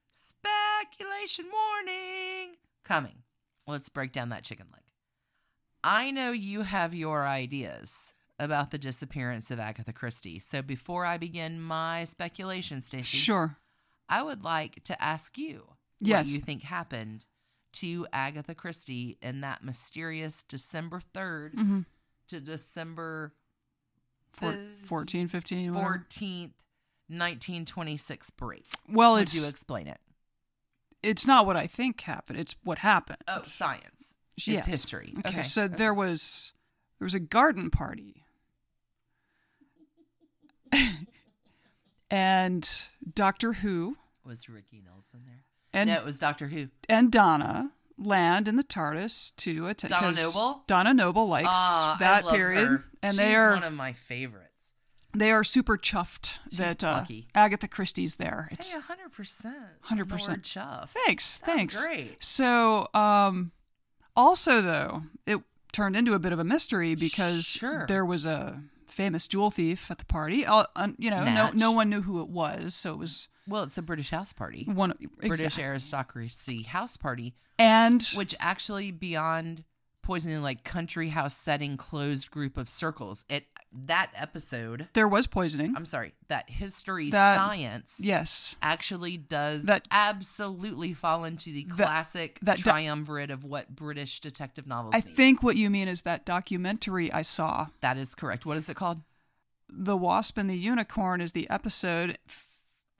Speculation warning coming. Let's break down that chicken leg. I know you have your ideas about the disappearance of Agatha Christie, so before I begin my speculation, Stacey, Sure. I would like to ask you Yes. what you think happened to Agatha Christie in that mysterious December third Mm-hmm. to December Four, the fourteen, fifteen, whatever. fourteenth, nineteen twenty-six break. Well, Would it's you explain it? it's not what I think happened. It's what happened. Oh, science. It's Yes. history. Okay, Okay. so there was there was a garden party. And Doctor Who Was Ricky Nelson there? and no, it was Doctor Who. and Donna land in the TARDIS to attend. Donna Noble? Donna Noble likes Ah, that I love period, her. and She's they are one of my favorites. they are super chuffed She's that uh, plucky. Agatha Christie's there. It's Hey, one hundred percent. one hundred percent. Chuff. thanks, That's thanks. great. So, um, also though, it turned into a bit of a mystery because Sure. there was a famous jewel thief at the party. Uh, uh, you know, no Natch. no one knew who it was, so it was Well, it's a British house party. one British exactly. aristocracy house party, And which actually beyond poisoning, like country house setting, closed group of circles. It that episode. there was poisoning. I'm sorry. That history That- science yes. actually does That- absolutely fall into the classic that do- triumvirate of what British detective novels I need. think what you mean is that documentary I saw, That is correct. What is it called? The Wasp and the Unicorn, is the episode f-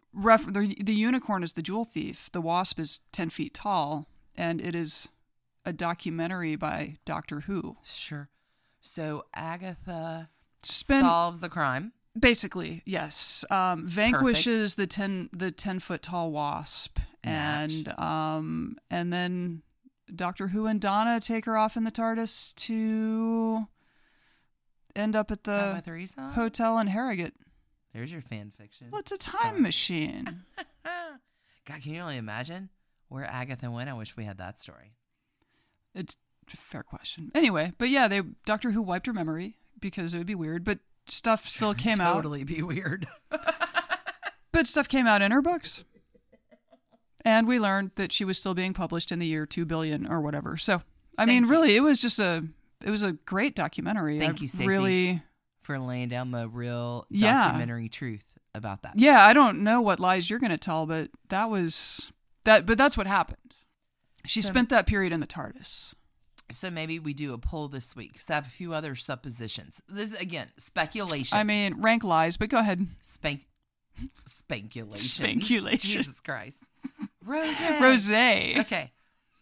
ref- the, the unicorn is the jewel thief. The wasp is ten feet tall, and it is a documentary by Doctor Who. Sure. So Agatha Spin- solves the crime. Basically, yes. Um, vanquishes the ten the ten foot tall wasp, Match. and um, and then Doctor Who and Donna take her off in the TARDIS to end up at Have a the threesome? hotel in Harrogate. There's your fan fiction. Well, it's a time Sorry. machine. God, can you only imagine where Agatha went? I wish we had that story. It's a fair question. Anyway, but yeah, they Doctor Who wiped her memory because it would be weird, but stuff still came out. Totally be weird. But stuff came out in her books. And we learned that she was still being published in the year two billion or whatever. So, I Thank mean, you. really, it was just a it was a great documentary. Thank I you, Stacey. Really, For laying down the real Yeah. documentary truth about that. yeah, I don't know what lies you're going to tell, but that was that but that's what happened. She So- spent that period in the TARDIS. So maybe we do a poll this week because I have a few other suppositions. This is, again, speculation. I mean, rank lies, but go ahead. Spank. Spankulation. Spankulation. Jesus Christ. Rose. Rosé. Okay.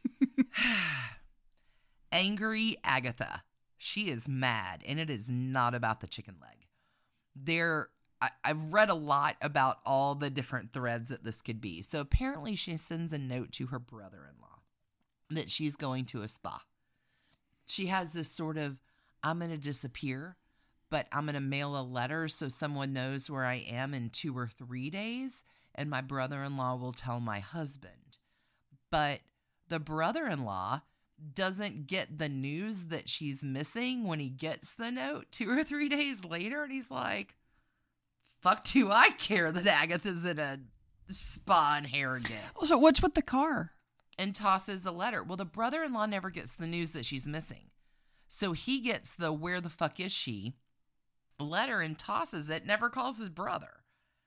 Angry Agatha. She is mad, and it is not about the chicken leg. There, I, I've read a lot about all the different threads that this could be. So apparently she sends a note to her brother-in-law that she's going to a spa. She has this sort of, I'm going to disappear, but I'm going to mail a letter so someone knows where I am in two or three days, and my brother-in-law will tell my husband. But the brother-in-law doesn't get the news that she's missing when he gets the note two or three days later, and he's like, fuck do I care that Agatha's in a spa in Harrogate? So what's with the car? And tosses a letter. Well, the brother-in-law never gets the news that she's missing. So he gets the where the fuck is she letter and tosses it, never calls his brother.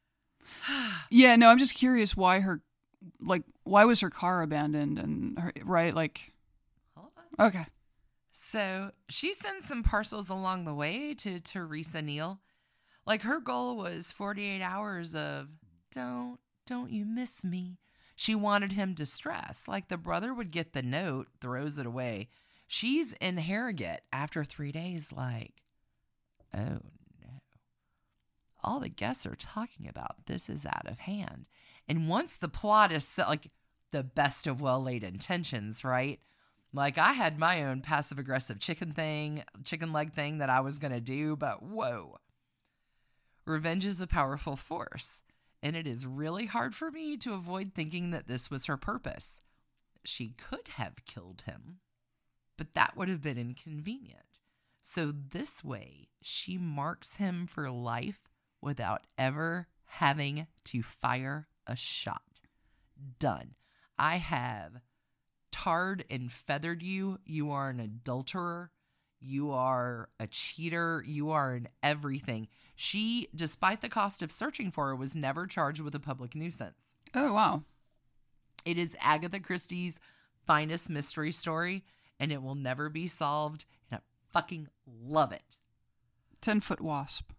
Yeah, no, I'm just curious why her, like, why was her car abandoned and, her, right, like, Hold on. okay. So she sends some parcels along the way to Teresa Neal. Like her goal was forty-eight hours of don't, don't you miss me. She wanted him to stress. Like the brother would get the note, throws it away. She's in Harrogate after three days like, oh no. All the guests are talking about this is out of hand. And once the plot is set, like the best of well-laid intentions, right? Like I had my own passive-aggressive chicken thing, chicken leg thing that I was going to do, but whoa. Revenge is a powerful force. And it is really hard for me to avoid thinking that this was her purpose. She could have killed him, but that would have been inconvenient. So this way, she marks him for life without ever having to fire a shot. Done. I have tarred and feathered you. You are an adulterer. You are a cheater. You are an everything. She, despite the cost of searching for her, was never charged with a public nuisance. Oh, wow. It is Agatha Christie's finest mystery story, and it will never be solved, and I fucking love it. Ten-foot wasp.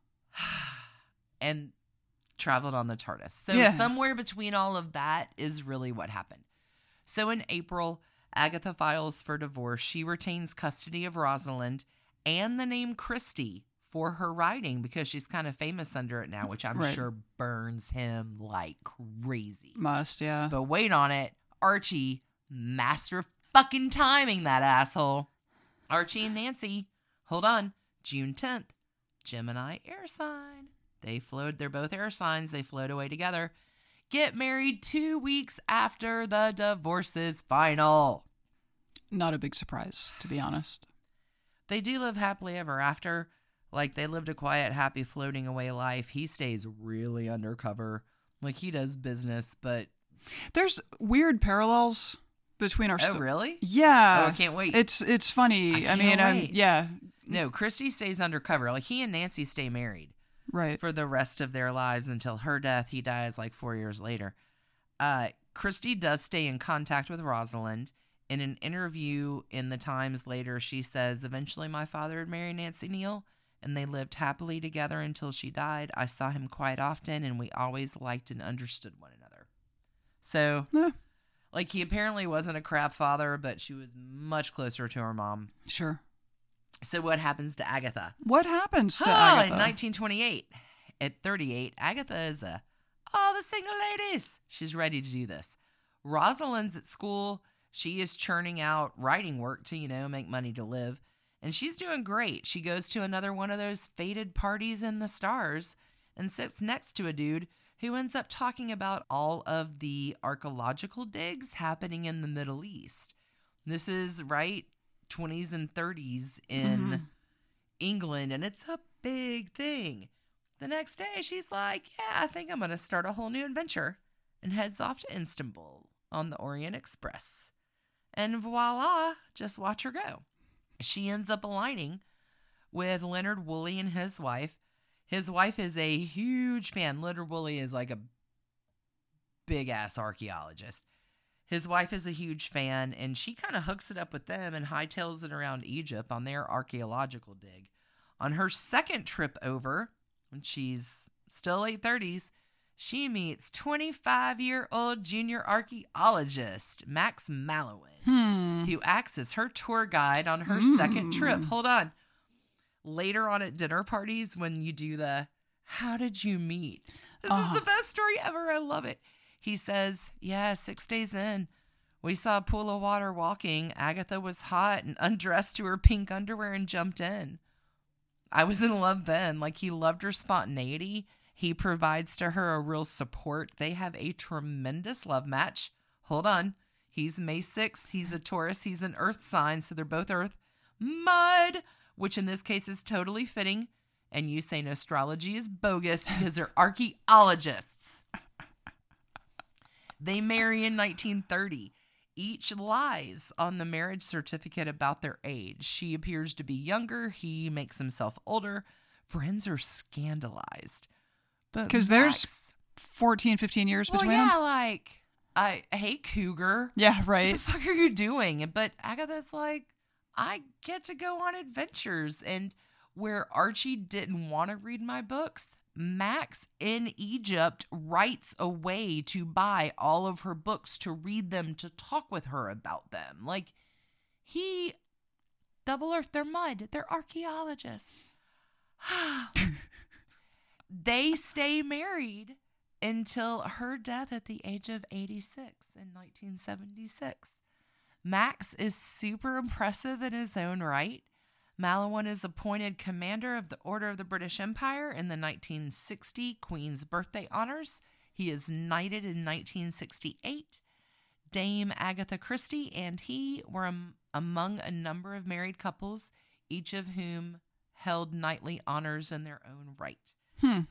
And traveled on the TARDIS. So Yeah. somewhere between all of that is really what happened. So in April, Agatha files for divorce. She retains custody of Rosalind and the name Christie for her writing because she's kind of famous under it now, which I'm Right. sure burns him like crazy. Must, yeah. But wait on it. Archie, master fucking timing that asshole. Archie and Nancy, hold on. June tenth, Gemini air sign. They float, they're both air signs. They float away together. Get married two weeks after the divorce is final. Not a big surprise, to be honest. They do live happily ever after. Like, they lived a quiet, happy, floating away life. He stays really undercover. Like, he does business, but... There's weird parallels between our Oh, sto- really? Yeah. Oh, I can't wait. It's it's funny. I I, mean, can't I'm wait. yeah, No, Christy stays undercover. Like, he and Nancy stay married right. for the rest of their lives until her death. He dies like four years later. Uh, Christy does stay in contact with Rosalind. In an interview in the Times later, she says, eventually my father would marry Nancy Neal, and they lived happily together until she died. I saw him quite often, and we always liked and understood one another. So, Yeah. like, he apparently wasn't a crap father, but she was much closer to her mom. Sure. So what happens to Agatha? What happens to Oh, Agatha? in nineteen twenty-eight, at thirty-eight, Agatha is a, all the single ladies. She's ready to do this. Rosalind's at school. She is churning out writing work to, you know, make money to live. And she's doing great. She goes to another one of those fated parties in the stars and sits next to a dude who ends up talking about all of the archaeological digs happening in the Middle East. This is, right, twenties and thirties in mm-hmm. England, and it's a big thing. The next day, she's like, yeah, I think I'm going to start a whole new adventure, and heads off to Istanbul on the Orient Express. And voila, just watch her go. She ends up aligning with Leonard Woolley and his wife. His wife is a huge fan. Leonard Woolley is like a big-ass archaeologist. His wife is a huge fan, and she kind of hooks it up with them and hightails it around Egypt on their archaeological dig. On her second trip over, when she's still late thirties, she meets twenty-five-year-old junior archaeologist Max Mallowan, hmm. who acts as her tour guide on her mm. second trip. Hold on. Later on at dinner parties, when you do the, how did you meet? This uh. is the best story ever. I love it. He says, yeah, six days in, we saw a pool of water walking. Agatha was hot and undressed to her pink underwear and jumped in. I was in love then. Like, he loved her spontaneity. He provides to her a real support. They have a tremendous love match. Hold on. He's May sixth. He's a Taurus. He's an earth sign, so they're both earth. Mud, which in this case is totally fitting. And you say astrology is bogus because they're archaeologists. They marry in nineteen thirty. Each lies on the marriage certificate about their age. She appears to be younger. He makes himself older. Friends are scandalized. Because there's fourteen, fifteen years well, between yeah, them? yeah, like, I hey, cougar. Yeah, right. What the fuck are you doing? But Agatha's like, I get to go on adventures. And where Archie didn't want to read my books, Max in Egypt writes a way to buy all of her books, to read them, to talk with her about them. Like, he, Double Earth, they're mud. They're archaeologists. They stay married until her death at the age of eighty-six in nineteen seventy-six. Max is super impressive in his own right. Mallowan is appointed commander of the Order of the British Empire in the nineteen sixty Queen's Birthday Honors. He is knighted in nineteen sixty-eight. Dame Agatha Christie and he were um, among a number of married couples, each of whom held knightly honors in their own right. Hmm.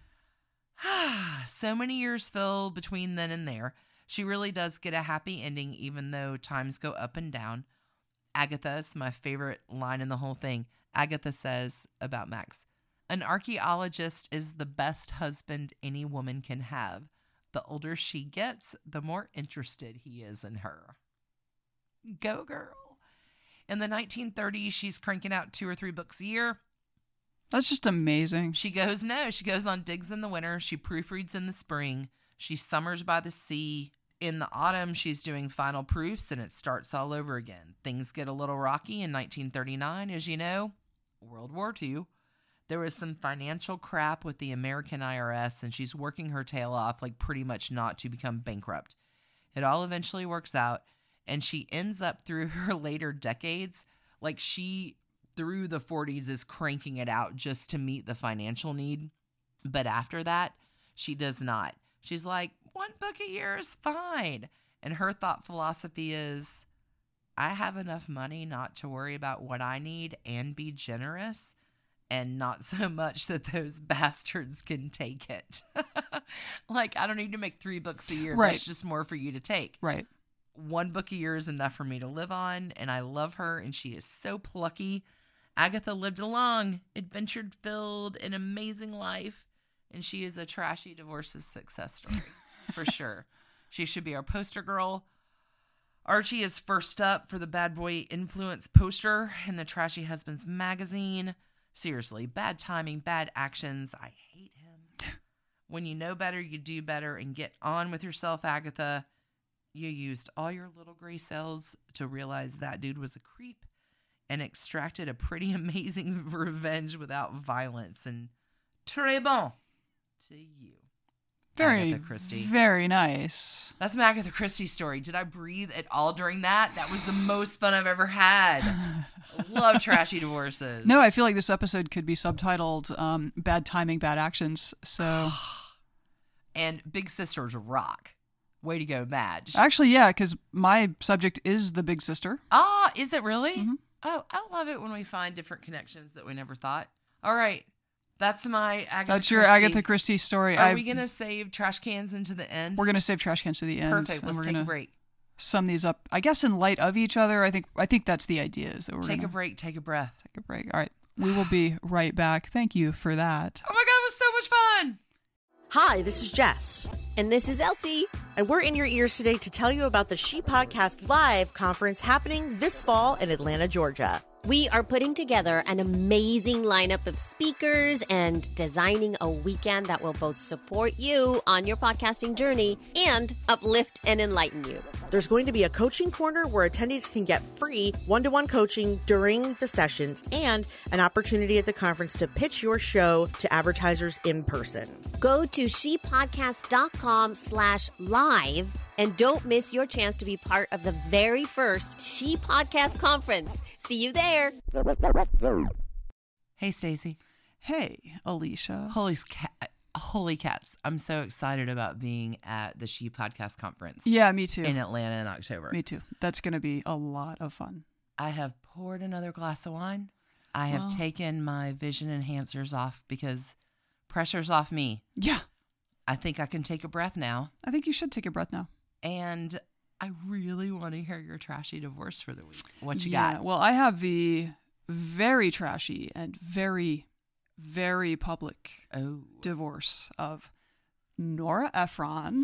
So many years fill between then and there. She really does get a happy ending, even though times go up and down. Agatha is my favorite line in the whole thing. Agatha says about Max, an archaeologist is the best husband any woman can have. The older she gets, the more interested he is in her. Go, girl. In the nineteen thirties, she's cranking out two or three books a year. That's just amazing. She goes, no, she goes on digs in the winter. She proofreads in the spring. She summers by the sea. In the autumn, she's doing final proofs, and it starts all over again. Things get a little rocky in nineteen thirty-nine, as you know, World War Two. There was some financial crap with the American I R S, and she's working her tail off, like pretty much not to become bankrupt. It all eventually works out, and she ends up through her later decades, like she, through the forties, is cranking it out just to meet the financial need. But after that, she does not. She's like, one book a year is fine. And her thought philosophy is, I have enough money not to worry about what I need and be generous, and not so much that those bastards can take it. Like, I don't need to make three books a year. Right. That's just more for you to take. Right. One book a year is enough for me to live on, and I love her, and she is so plucky. Agatha lived a long, adventure-filled, and amazing life, and she is a trashy divorce's success story. For sure. She should be our poster girl. Archie is first up for the Bad Boy Influence poster in the Trashy Husbands magazine. Seriously, bad timing, bad actions. I hate him. When you know better, you do better, and get on with yourself, Agatha. You used all your little gray cells to realize that dude was a creep and extracted a pretty amazing revenge without violence. And très bon to you, Very, Agatha Christie. very nice. That's my Agatha Christie story. Did I breathe at all during that? That was the most fun I've ever had. I love trashy divorces. No, I feel like this episode could be subtitled um, Bad Timing, Bad Actions. So, And Big Sisters rock. Way to go, Madge. actually, yeah, because my subject is the big sister. Ah, is it really? Mm-hmm. Oh, I love it when we find different connections that we never thought. All right. That's my Agatha That's your Christie. Agatha Christie story. Are I, we going to save trash cans into the end? We're going to save trash cans to the end. Perfect. and Let's we're take gonna a break. Sum these up, I guess, in light of each other. I think I think that's the idea, is that we're Take going a to break. Take a breath. take a break. All right. We will be right back. Thank you for that. Oh my God, it was so much fun. Hi, this is Jess. And this is Elsie. And we're in your ears today to tell you about the She Podcast Live conference happening this fall in Atlanta, Georgia. We are putting together an amazing lineup of speakers and designing a weekend that will both support you on your podcasting journey and uplift and enlighten you. There's going to be a coaching corner where attendees can get free one-to-one coaching during the sessions and an opportunity at the conference to pitch your show to advertisers in person. Go to shepodcast.com slash live and don't miss your chance to be part of the very first She Podcast Conference. See you there. Hey, Stacey. Hey, Alicia. Holy, cat, holy cats. I'm so excited about being at the She Podcast Conference Yeah, me too. in Atlanta in October. Me too. That's going to be a lot of fun. I have poured another glass of wine. I have Wow. taken my vision enhancers off because pressure's off me. Yeah. I think I can take a breath now. I think you should take a breath now. And I really want to hear your trashy divorce for the week. What you yeah, got? Well, I have the very trashy and very, very public Oh. divorce of Nora Ephron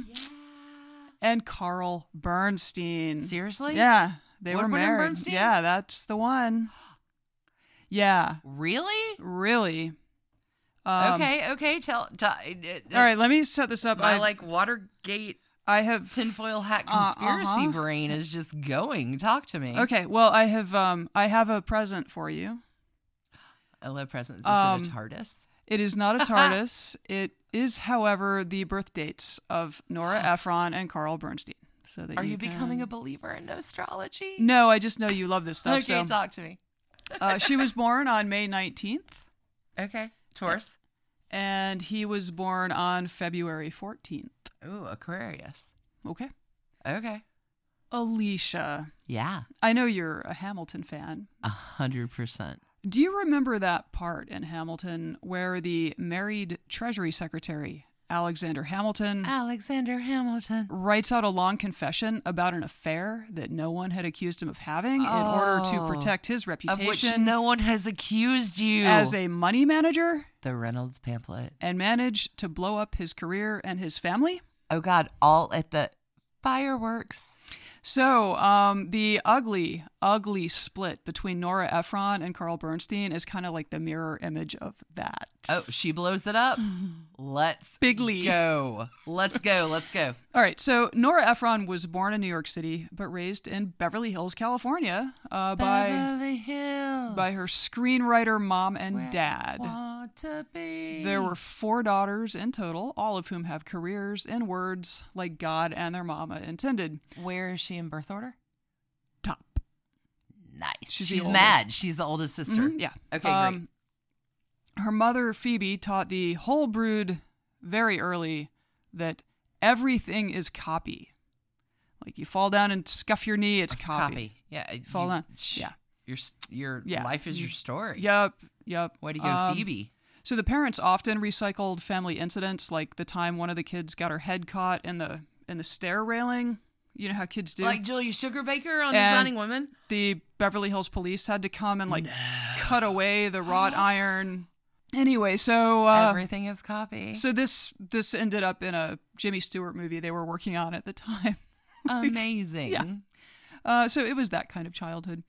and Carl Bernstein. Seriously? Yeah, they Woodward were and married. Bernstein? Yeah, that's the one. Yeah, Really? really. Um, okay, okay. Tell. tell uh, All right, let me set this up. My I, like Watergate I have tinfoil hat Uh, conspiracy uh-huh. brain is just going. Talk to me. Okay, well, I have um, I have a present for you. I love presents. Is Um, it a TARDIS? It is not a TARDIS. It is, however, the birth dates of Nora Ephron and Carl Bernstein. So that Are you can- becoming a believer in astrology? No, I just know you love this stuff. Okay, so talk to me. uh, she was born on May nineteenth, Okay, Taurus. and he was born on February fourteenth. Ooh, Aquarius. Okay. Okay. Alicia, Yeah, I know you're a Hamilton fan. a hundred percent. Do you remember that part in Hamilton where the married Treasury Secretary, Alexander Hamilton, Alexander Hamilton. writes out a long confession about an affair that no one had accused him of having in order to Oh. protect his Of reputation which no one has accused you. as a money manager, the Reynolds pamphlet. and managed to blow up his career and his family? Oh God, all at the fireworks. So, um, the ugly, ugly split between Nora Ephron and Carl Bernstein is kind of like the mirror image of that. Oh, she blows it up. Let's Big lead. go. Let's go. Let's go. All right, so Nora Ephron was born in New York City, but raised in Beverly Hills, California, uh, by Beverly Hills. by her screenwriter mom Where and I dad. want to be. There were four daughters in total, all of whom have careers in words like God and their mama intended. Where is she in birth order? Top. Nice. She's She's, the mad. oldest. She's the oldest sister. Mhm, yeah. Okay, Um, her mother, Phoebe, taught the whole brood very early that everything is copy. Like you fall down and scuff your knee, it's great. copy. Copy. Yeah. Fall you- down. sh- Yeah. Your s- your Yeah. life is You- your story. Yup, yup. Way to go, Um, Phoebe. So the parents often recycled family incidents, like the time one of the kids got her head caught in the in the stair railing. You know how kids do. Like Julia Sugarbaker on And- Designing Women. The Beverly Hills police had to come and like cut away the wrought iron. Anyway, so uh, Everything is copy. so this this ended up in a Jimmy Stewart movie they were working on at the time. Amazing. Yeah. Uh, so it was that kind of childhood.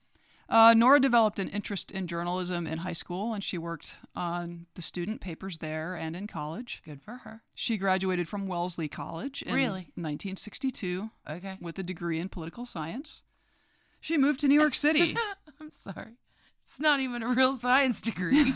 Uh, Nora developed an interest in journalism in high school, and she worked on the student papers there and in college. Good for her. She graduated from Wellesley College in Really? nineteen sixty-two Okay. with a degree in political science. She moved to New York City. I'm sorry. It's not even a real science degree.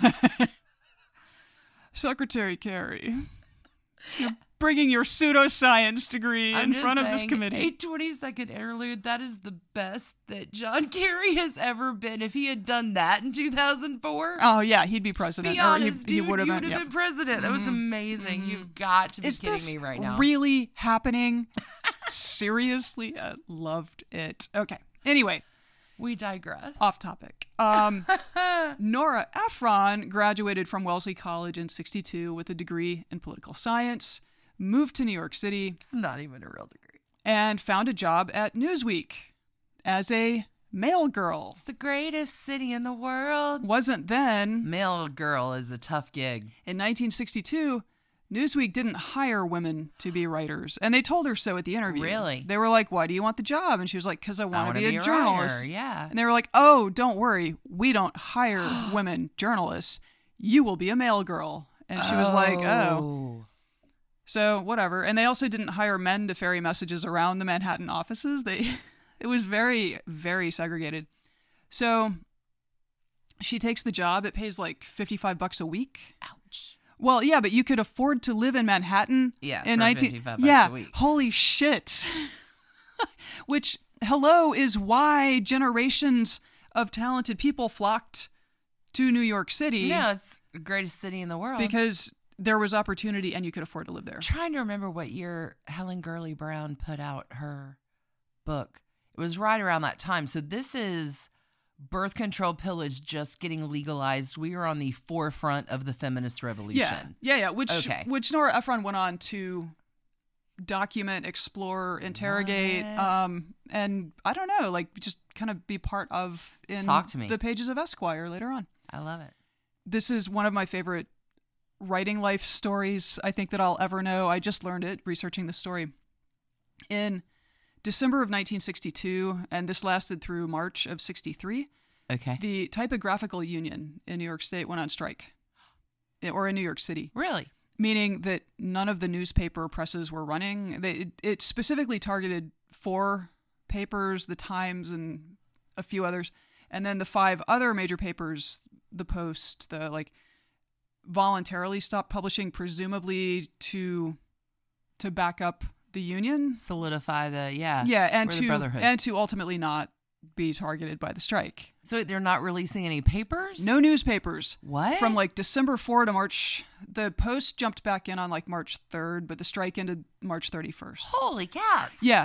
Secretary Carey, you're bringing your pseudoscience degree I'm in just front of this saying, committee. A twenty-second interlude, that is the best that John Kerry has ever been. If he had done that in two thousand four, Oh, yeah, he'd be president. be or honest, he, he dude, would have you been, would have yep. been president. That was amazing. You've got to be Is kidding this me right now. really happening? Seriously? I loved it. Okay. Anyway, we digress. off topic. Um, Nora Ephron graduated from Wellesley College in sixty-two with a degree in political science, moved to New York City, It's not even a real degree. and found a job at Newsweek as a mail girl. It's the greatest city in the world. Wasn't then. Mail girl is a tough gig. In nineteen sixty-two, Newsweek didn't hire women to be writers, and they told her so at the interview. Really? They were like, "Why do you want the job?" And she was like, "Because I want to wanna be, be a a journalist." writer, yeah. And they were like, "Oh, don't worry, we don't hire women journalists. You will be a mail girl." And she was like, "Oh." So whatever. And they also didn't hire men to ferry messages around the Manhattan offices. They, it was very, very segregated. So she takes the job. It pays like fifty-five bucks a week. Ouch. Well, yeah, but you could afford to live in Manhattan. Yeah, in for nineteen fifty-five bucks yeah, a week. holy shit. Which, hello, is why generations of talented people flocked to New York City. No, it's the greatest city in the world. Because there was opportunity and you could afford to live there. I'm trying to remember what year Helen Gurley Brown put out her book. It was right around that time. So this is birth control pillage just getting legalized. We are on the forefront of the feminist revolution. Yeah, yeah, yeah. Which Okay. which Nora Ephron went on to document, explore, interrogate, What? um, and I don't know, like just kind of be part of in Talk to me. the pages of Esquire later on. I love it. This is one of my favorite writing life stories I think that I'll ever know. I just learned it researching the story. In December of nineteen sixty-two, and this lasted through March of sixty-three, Okay. the Typographical Union in New York State went on strike, or in New York City, Really? meaning that none of the newspaper presses were running. They, it, it specifically targeted four papers, the Times and a few others, and then the five other major papers, the Post, the like, voluntarily stopped publishing, presumably to to back up the union. Solidify the, yeah. Yeah, and we're the to brotherhood. and to ultimately not be targeted by the strike. So they're not releasing any papers? No newspapers. What? From like December fourth to March. The Post jumped back in on like March third, but the strike ended March thirty-first. Holy cats. Yeah.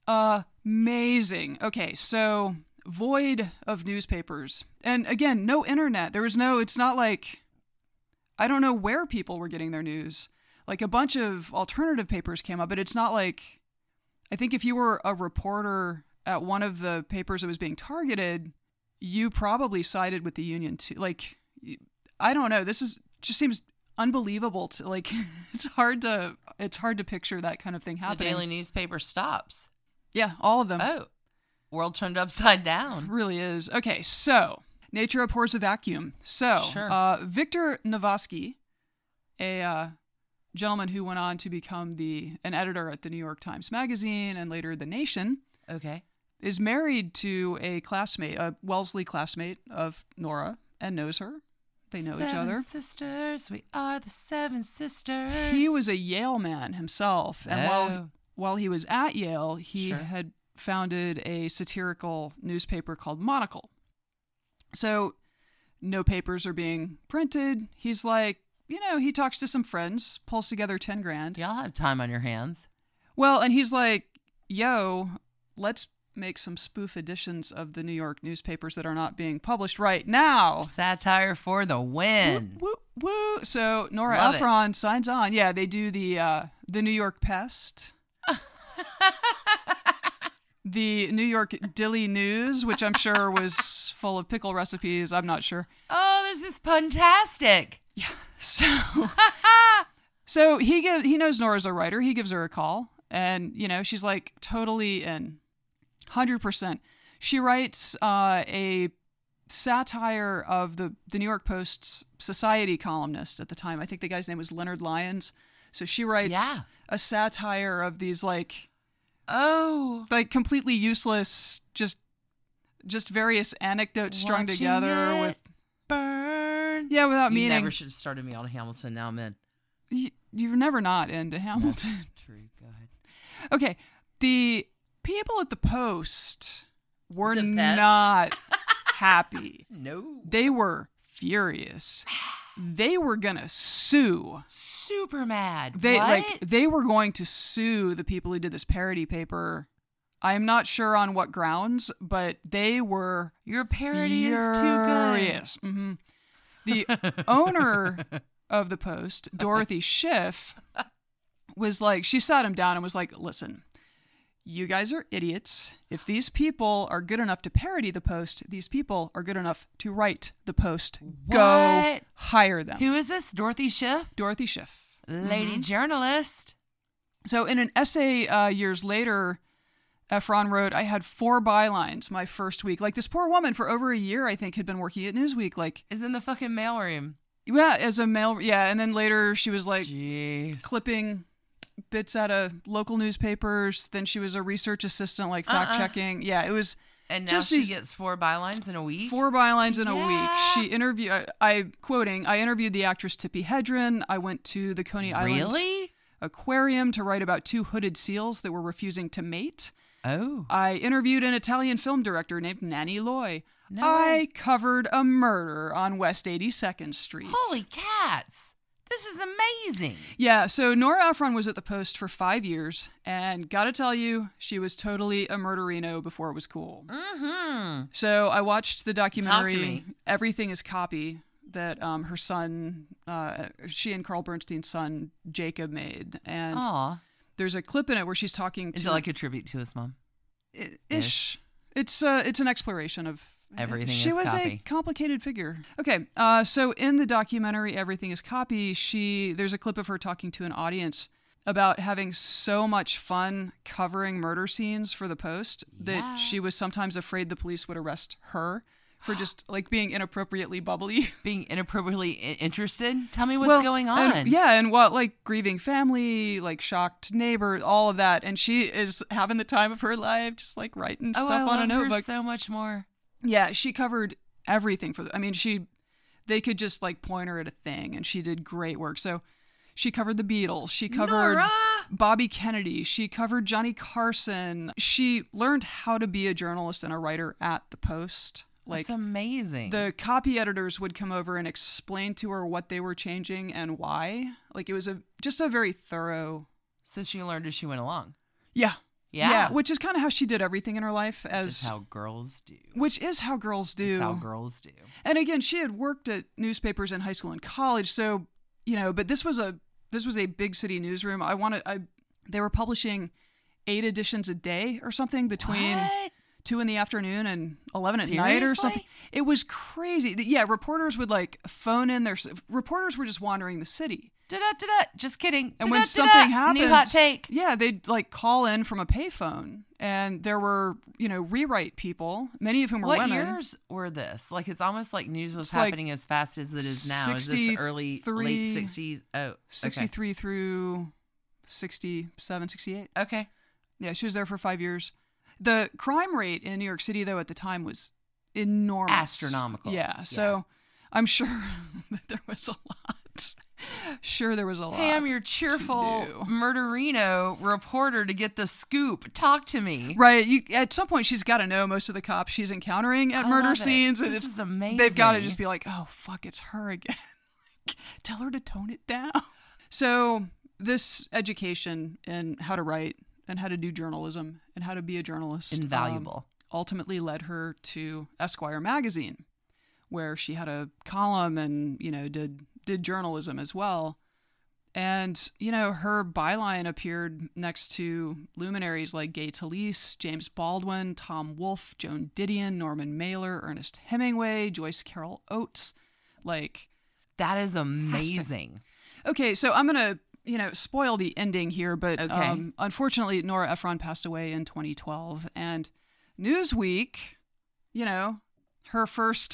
Amazing. Okay, so void of newspapers. And again, no internet. There was no, it's not like, I don't know where people were getting their news. Like a bunch of alternative papers came up, but it's not like, I think if you were a reporter at one of the papers that was being targeted, you probably sided with the union too. Like, I don't know. This is just seems unbelievable to like, it's hard to, it's hard to picture that kind of thing The happening. daily newspaper stops. Yeah, all of them. Oh. World turned upside down. Really is. Okay, so nature abhors a vacuum. So Sure. uh, Victor Navasky, a uh, gentleman who went on to become the an editor at the New York Times Magazine and later The Nation, Okay. is married to a classmate, a Wellesley classmate of Nora, and knows her. They know seven each other. sisters, we are the seven sisters. He was a Yale man himself, and Oh. while while he was at Yale, he Sure. had founded a satirical newspaper called Monocle. So no papers are being printed. He's like, you know, he talks to some friends, pulls together ten grand. Y'all have time on your hands. Well, and he's like, yo, let's make some spoof editions of the New York newspapers that are not being published right now. Satire for the win. Woo, woo. So Nora Love it. Ephron signs on. Yeah, they do the uh, the New York Pest. The New York Dilly News, which I'm sure was full of pickle recipes. I'm not sure. Oh, this is fantastic. So, so he gives, he knows Nora's a writer. He gives her a call, and you know she's like totally in, hundred percent. She writes uh, a satire of the, the New York Post's society columnist at the time. I think the guy's name was Leonard Lyons. So she writes Yeah. a satire of these like Oh. like completely useless, just just various anecdotes strung Watching together it with burn. yeah, without You meaning. never should have started me on Hamilton. Now I'm in. Y- You're never not into Hamilton. True. Go ahead. Okay, the people at the Post were The pest? not happy. No. They were furious. They were gonna sue. Super mad. They what? like they were going to sue the people who did this parody paper. I'm not sure on what grounds, but they were Your parody is too good. furious. hmm The owner of the Post, Dorothy Schiff, was like, she sat him down and was like, listen, you guys are idiots. If these people are good enough to parody the Post, these people are good enough to write the Post. Go What? hire them. Who is this? Dorothy Schiff? Dorothy Schiff. Lady journalist. So in an essay uh, years later, Efron wrote, I had four bylines my first week. Like this poor woman for over a year, I think, had been working at Newsweek. Like, Is in the fucking mailroom. yeah, as a mail. Yeah. And then later she was like Jeez. clipping bits out of local newspapers. Then she was a research assistant, like fact checking. Yeah. It was And now just she these gets four bylines in a week? four bylines in a Yeah. week. She interviewed, I, I quoting, I interviewed the actress Tippi Hedren. I went to the Coney Island Really? Aquarium to write about two hooded seals that were refusing to mate. Oh. I interviewed an Italian film director named Nanni Loy. No I way. covered a murder on West eighty-second Street. Holy cats. This is amazing. Yeah, so Nora Ephron was at the Post for five years, and gotta tell you, she was totally a murderino before it was cool. Mm-hmm. So I watched the documentary me. Everything is Copy that um, her son, uh, she and Carl Bernstein's son, Jacob, made. And Aw. there's a clip in it where she's talking to... Is it like a tribute to his mom? ish. It's uh, it's an exploration of Everything she is was Copy. a complicated figure. Okay, uh, so in the documentary Everything is Copy, she there's a clip of her talking to an audience about having so much fun covering murder scenes for the Post that Yeah. she was sometimes afraid the police would arrest her for just like being inappropriately bubbly. Being inappropriately i- interested? Tell me what's Well, going and- on. yeah, and what like grieving family, like shocked neighbor, all of that, and she is having the time of her life, just like writing Oh, stuff I on love a her notebook. so much more. Yeah, she covered everything for the, I mean, she, they could just like point her at a thing and she did great work. So she covered the Beatles. She covered Nora! Bobby Kennedy. She covered Johnny Carson. She learned how to be a journalist and a writer at the Post. Like That's amazing. the copy editors would come over and explain to her what they were changing and why. Like it was a, just a very thorough. so she learned as she went along. Yeah. Yeah. Which is kind of how she did everything in her life as, That's how girls do. which is how girls do. That's how girls do. And again, she had worked at newspapers in high school and college, so you know. But this was a this was a big city newsroom. I wanted. I they were publishing eight editions a day or something between What? two in the afternoon and eleven at night or Seriously? something. It was crazy. Yeah, reporters would like phone in. Their reporters were just wandering the city. Da-da, da-da. Just kidding. And when Da-da, something da-da. happened, New hot take. Yeah, they'd like call in from a payphone, and there were you know rewrite people, many of whom were What women. years were this? Like, it's almost like news was It's like happening as fast as it is now. Is this early, sixty-three late sixties? Oh, okay. sixty-three through sixty-seven, sixty-eight. Okay. Yeah, she was there for five years. The crime rate in New York City, though, at the time was enormous. Astronomical. Yeah, so I'm sure that there was a lot. Sure, there was a lot. Hey, I'm your cheerful do. murderino reporter to get the scoop. Talk to me. Right. You, at some point, she's got to know most of the cops she's encountering at I murder love it. scenes. And This it's, is amazing. They've got to just be like, oh, fuck, it's her again. Like, tell her to tone it down. So this education in how to write and how to do journalism and how to be a journalist. um, Invaluable. ultimately led her to Esquire magazine, where she had a column and, you know, did did journalism as well. And, you know, her byline appeared next to luminaries like Gay Talese, James Baldwin, Tom Wolfe, Joan Didion, Norman Mailer, Ernest Hemingway, Joyce Carol Oates. Like, That is amazing. okay, so I'm going to, you know, spoil the ending here, but Okay. um, unfortunately, Nora Ephron passed away in twenty twelve. And Newsweek, you know, her first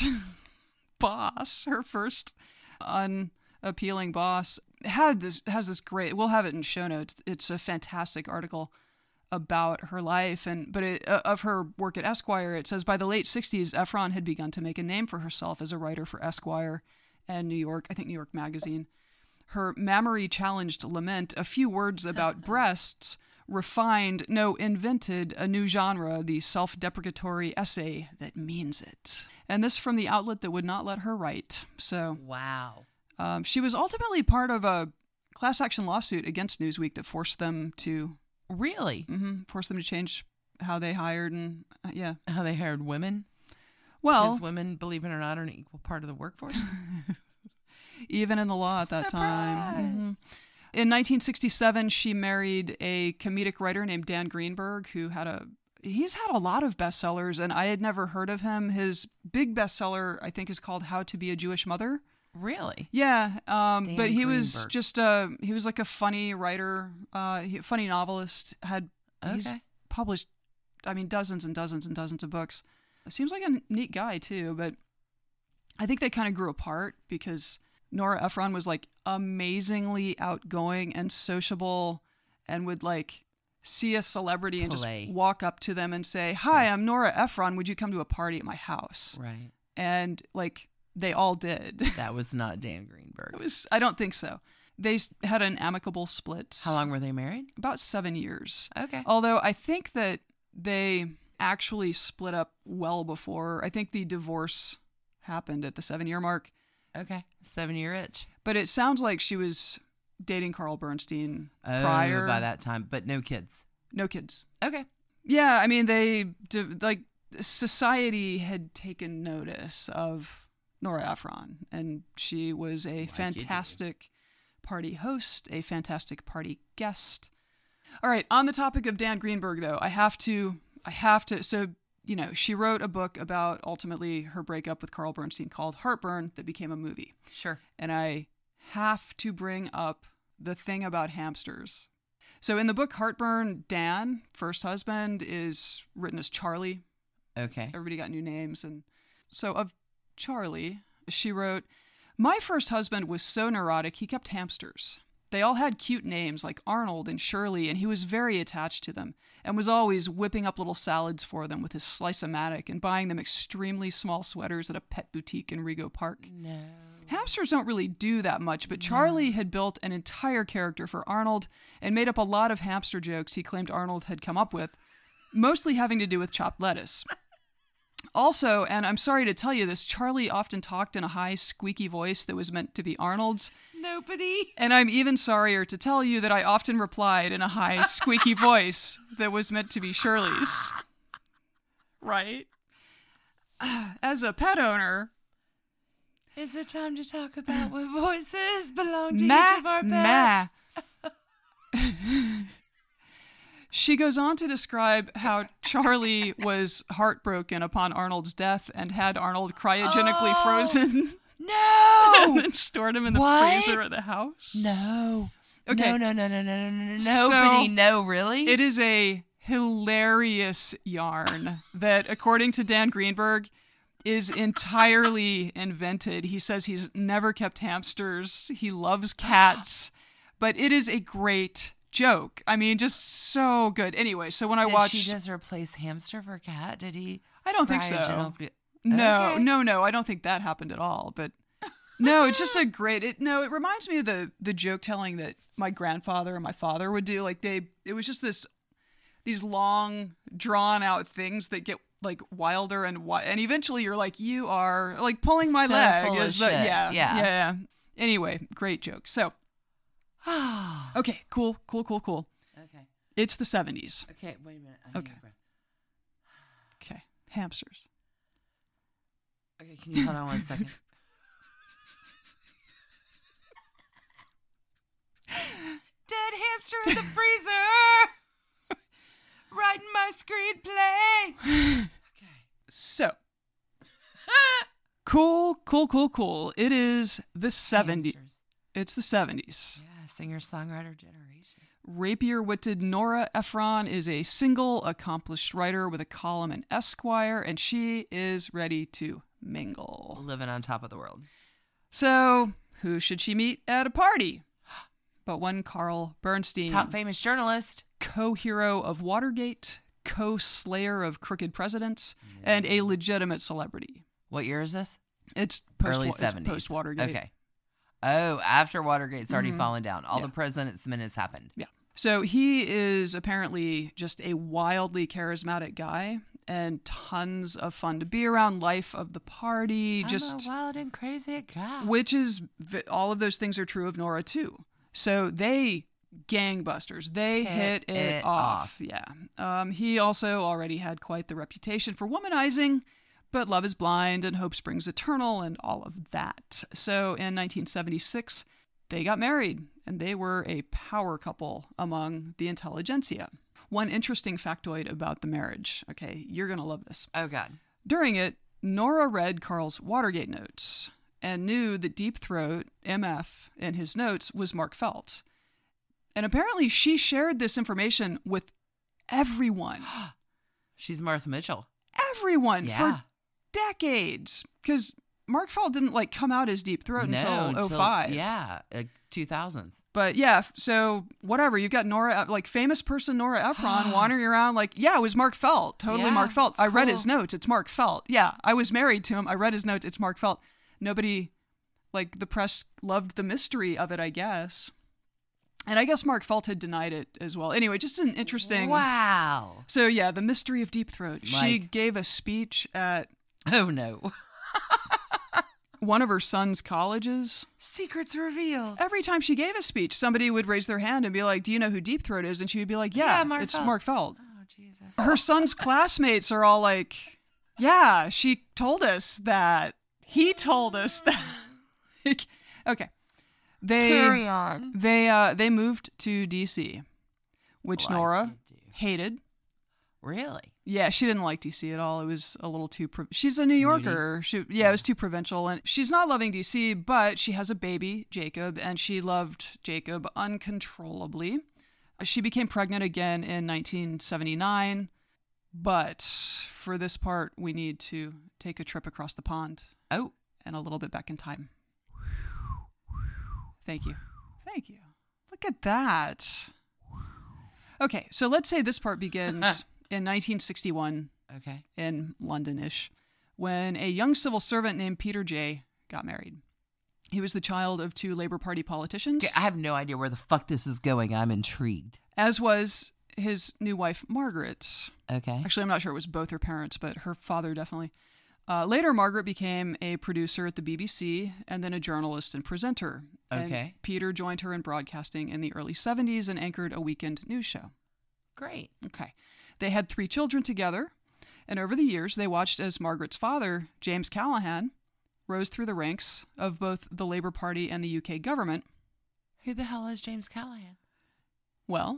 boss, her first unappealing boss, had this has this great. We'll have it in show notes. It's a fantastic article about her life, and but it, uh, of her work at Esquire. It says by the late sixties, Ephron had begun to make a name for herself as a writer for Esquire and New York. I think New York Magazine. Her mammary-challenged lament, a few words about breasts, refined, no, invented a new genre, the self-deprecatory essay that means it. And this from the outlet that would not let her write. So, Wow. um, she was ultimately part of a class action lawsuit against Newsweek that forced them to Really? mm-hmm, forced them to change how they hired and uh, yeah. How they hired women? Well, Because women, believe it or not, are an equal part of the workforce. even in the law at that time. Mhm. In nineteen sixty-seven, she married a comedic writer named Dan Greenberg, who had a he's had a lot of bestsellers, and I had never heard of him. His big bestseller, I think, is called How to Be a Jewish Mother. Really? Yeah, um, Dan but he was Greenberg. just a he was like a funny writer, uh, he, funny novelist. Had he's Okay. published, I mean, dozens and dozens and dozens of books. Seems like a neat guy too, but I think they kind of grew apart because Nora Ephron was like amazingly outgoing and sociable, and would like see a celebrity and Play. just walk up to them and say, "Hi, I'm Nora Ephron. Would you come to a party at my house?" Right. And like they all did. That was not Dan Greenberg. It was. I don't think so. They s- had an amicable split. How long were they married? About seven years. Okay. Although I think that they actually split up well before. I think the divorce happened at the seven-year mark. Okay. Seven year itch. But it sounds like she was dating Carl Bernstein Oh, prior. by that time, but no kids. No kids. Okay. Yeah, I mean, they, di- like, society had taken notice of Nora Ephron, and she was a you do. fantastic party host, a fantastic party guest. All right, on the topic of Dan Greenberg, though, I have to, I have to, so, you know, she wrote a book about ultimately her breakup with Carl Bernstein called Heartburn that became a movie. Sure. And I have to bring up the thing about hamsters. So in the book Heartburn, Dan, first husband, is written as Charlie. Okay. Everybody got new names. And so of Charlie, she wrote, "My first husband was so neurotic, he kept hamsters. They all had cute names like Arnold and Shirley, and he was very attached to them and was always whipping up little salads for them with his Slice-O-Matic and buying them extremely small sweaters at a pet boutique in Rego Park. No. Hamsters don't really do that much, but Charlie had built an entire character for Arnold and made up a lot of hamster jokes he claimed Arnold had come up with, mostly having to do with chopped lettuce. Also, and I'm sorry to tell you this, Charlie often talked in a high, squeaky voice that was meant to be Arnold's. Nobody. And I'm even sorrier to tell you that I often replied in a high, squeaky voice that was meant to be Shirley's. Right? As a pet owner... Is it time to talk about what voices belong to Ma, each of our ma. pets? She goes on to describe how Charlie was heartbroken upon Arnold's death and had Arnold cryogenically Oh. frozen No. and then stored him in the What? freezer at the house. No. Okay. No, no, no, no, no, no, no. So- Nobody. no, really? It is a hilarious yarn that, according to Dan Greenberg, is entirely invented. He says he's never kept hamsters. He loves cats, but it is a great joke. I mean, just so good. Anyway, so when I Did watched, she just replace hamster for cat? Did he? I don't think so. cryogenically- No, Okay. no, no. I don't think that happened at all. But no, it's just a great. It no, it reminds me of the the joke telling that my grandfather and my father would do. Like they, it was just this these long, drawn out things that get like wilder and wi- and eventually you're like, you are like pulling my So leg. full of Is the, shit. yeah, Yeah. yeah, yeah. Anyway, great joke. So okay, cool, cool, cool, cool. Okay. It's the seventies. Okay. Wait a minute. I need Okay. a breath. Okay, hamsters. Okay. Can you hold on one second? Dead hamster in the freezer. Writing my screenplay. Okay. So, cool, cool, cool, cool. It is the seventies. Hamsters. It's the seventies. Yeah, singer-songwriter generation. Rapier-witted Nora Ephron is a single, accomplished writer with a column in Esquire, and she is ready to mingle. Living on top of the world. So, who should she meet at a party? But one Carl Bernstein. Top famous journalist. Co-hero of Watergate, co-slayer of crooked presidents, yeah. and a legitimate celebrity. What year is this? It's post early seventies. Post Watergate. Okay. Oh, after Watergate's already mm-hmm. fallen down. All yeah. the president's men has happened. Yeah. So he is apparently just a wildly charismatic guy and tons of fun to be around. Life of the party. I'm just a wild and crazy guy. Which is, all of those things are true of Nora too. So they gangbusters. They hit, hit it, it off. off. Yeah. Um, he also already had quite the reputation for womanizing, but love is blind and hope springs eternal and all of that. So in nineteen seventy-six, they got married and they were a power couple among the intelligentsia. One interesting factoid about the marriage. Okay, you're going to love this. Oh, God. During it, Nora read Carl's Watergate notes and knew that Deep Throat, M F, in his notes was Mark Felt. And apparently she shared this information with everyone. She's Martha Mitchell. Everyone yeah. for decades. Because Mark Felt didn't like come out as Deep Throat no, until oh five. Yeah, like two thousands. But yeah, so whatever. You've got Nora, like famous person Nora Ephron wandering around like, yeah, it was Mark Felt. Totally yeah, Mark Felt. I cool. read his notes. It's Mark Felt. Yeah, I was married to him. I read his notes. It's Mark Felt. Nobody, like the press loved the mystery of it, I guess. And I guess Mark Felt had denied it as well. Anyway, just an interesting... Wow. So yeah, the mystery of Deep Throat. Like... She gave a speech at... Oh, no. one of her son's colleges. Secrets revealed. Every time she gave a speech, somebody would raise their hand and be like, do you know who Deep Throat is? And she would be like, yeah, yeah Mark it's Felt. Mark Felt. Oh, Jesus. Her son's classmates are all like, yeah, she told us that. He told us that. Okay. They, Carry on. They, uh, they moved to D C, which Like Nora hated. Really? Yeah, she didn't like D C at all. It was a little too... Pro- she's a New Snooty. Yorker. She, yeah, yeah, it was too provincial. And she's not loving D C, but she has a baby, Jacob, and she loved Jacob uncontrollably. She became pregnant again in nineteen seventy-nine, but for this part, we need to take a trip across the pond. Oh. And a little bit back in time. Thank you. Thank you. Look at that. Okay, so let's say this part begins in nineteen sixty-one. Okay. In London-ish, when a young civil servant named Peter Jay got married. He was the child of two Labour Party politicians. Okay, I have no idea where the fuck this is going. I'm intrigued. As was his new wife, Margaret. Okay. Actually, I'm not sure it was both her parents, but her father definitely. Uh, later, Margaret became a producer at the B B C and then a journalist and presenter. Okay. And Peter joined her in broadcasting in the early seventies and anchored a weekend news show. Great. Okay. They had three children together, and over the years, they watched as Margaret's father, James Callaghan, rose through the ranks of both the Labour Party and the U K government. Who the hell is James Callaghan? Well...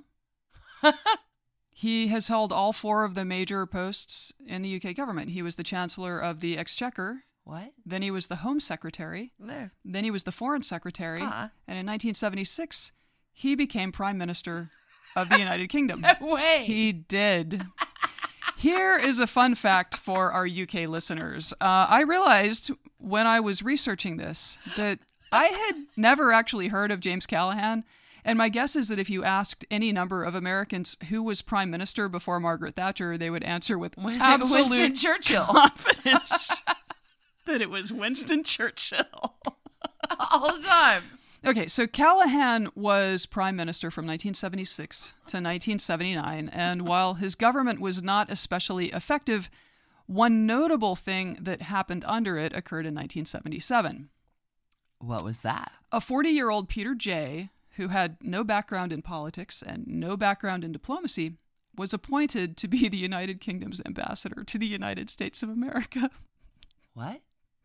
He has held all four of the major posts in the U K government. He was the Chancellor of the Exchequer. What? Then he was the Home Secretary. No. Then he was the Foreign Secretary. Uh-uh. And in nineteen seventy-six, he became Prime Minister of the United Kingdom. No way. He did. Here is a fun fact for our U K listeners. Uh, I realized when I was researching this that I had never actually heard of James Callaghan. And my guess is that if you asked any number of Americans who was prime minister before Margaret Thatcher, they would answer with absolute Winston Churchill. confidence that it was Winston Churchill. All the time. Okay, so Callaghan was prime minister from nineteen seventy-six to nineteen seventy-nine, and while his government was not especially effective, one notable thing that happened under it occurred in nineteen seventy-seven. What was that? A forty-year-old Peter Jay, who had no background in politics and no background in diplomacy, was appointed to be the United Kingdom's ambassador to the United States of America. What?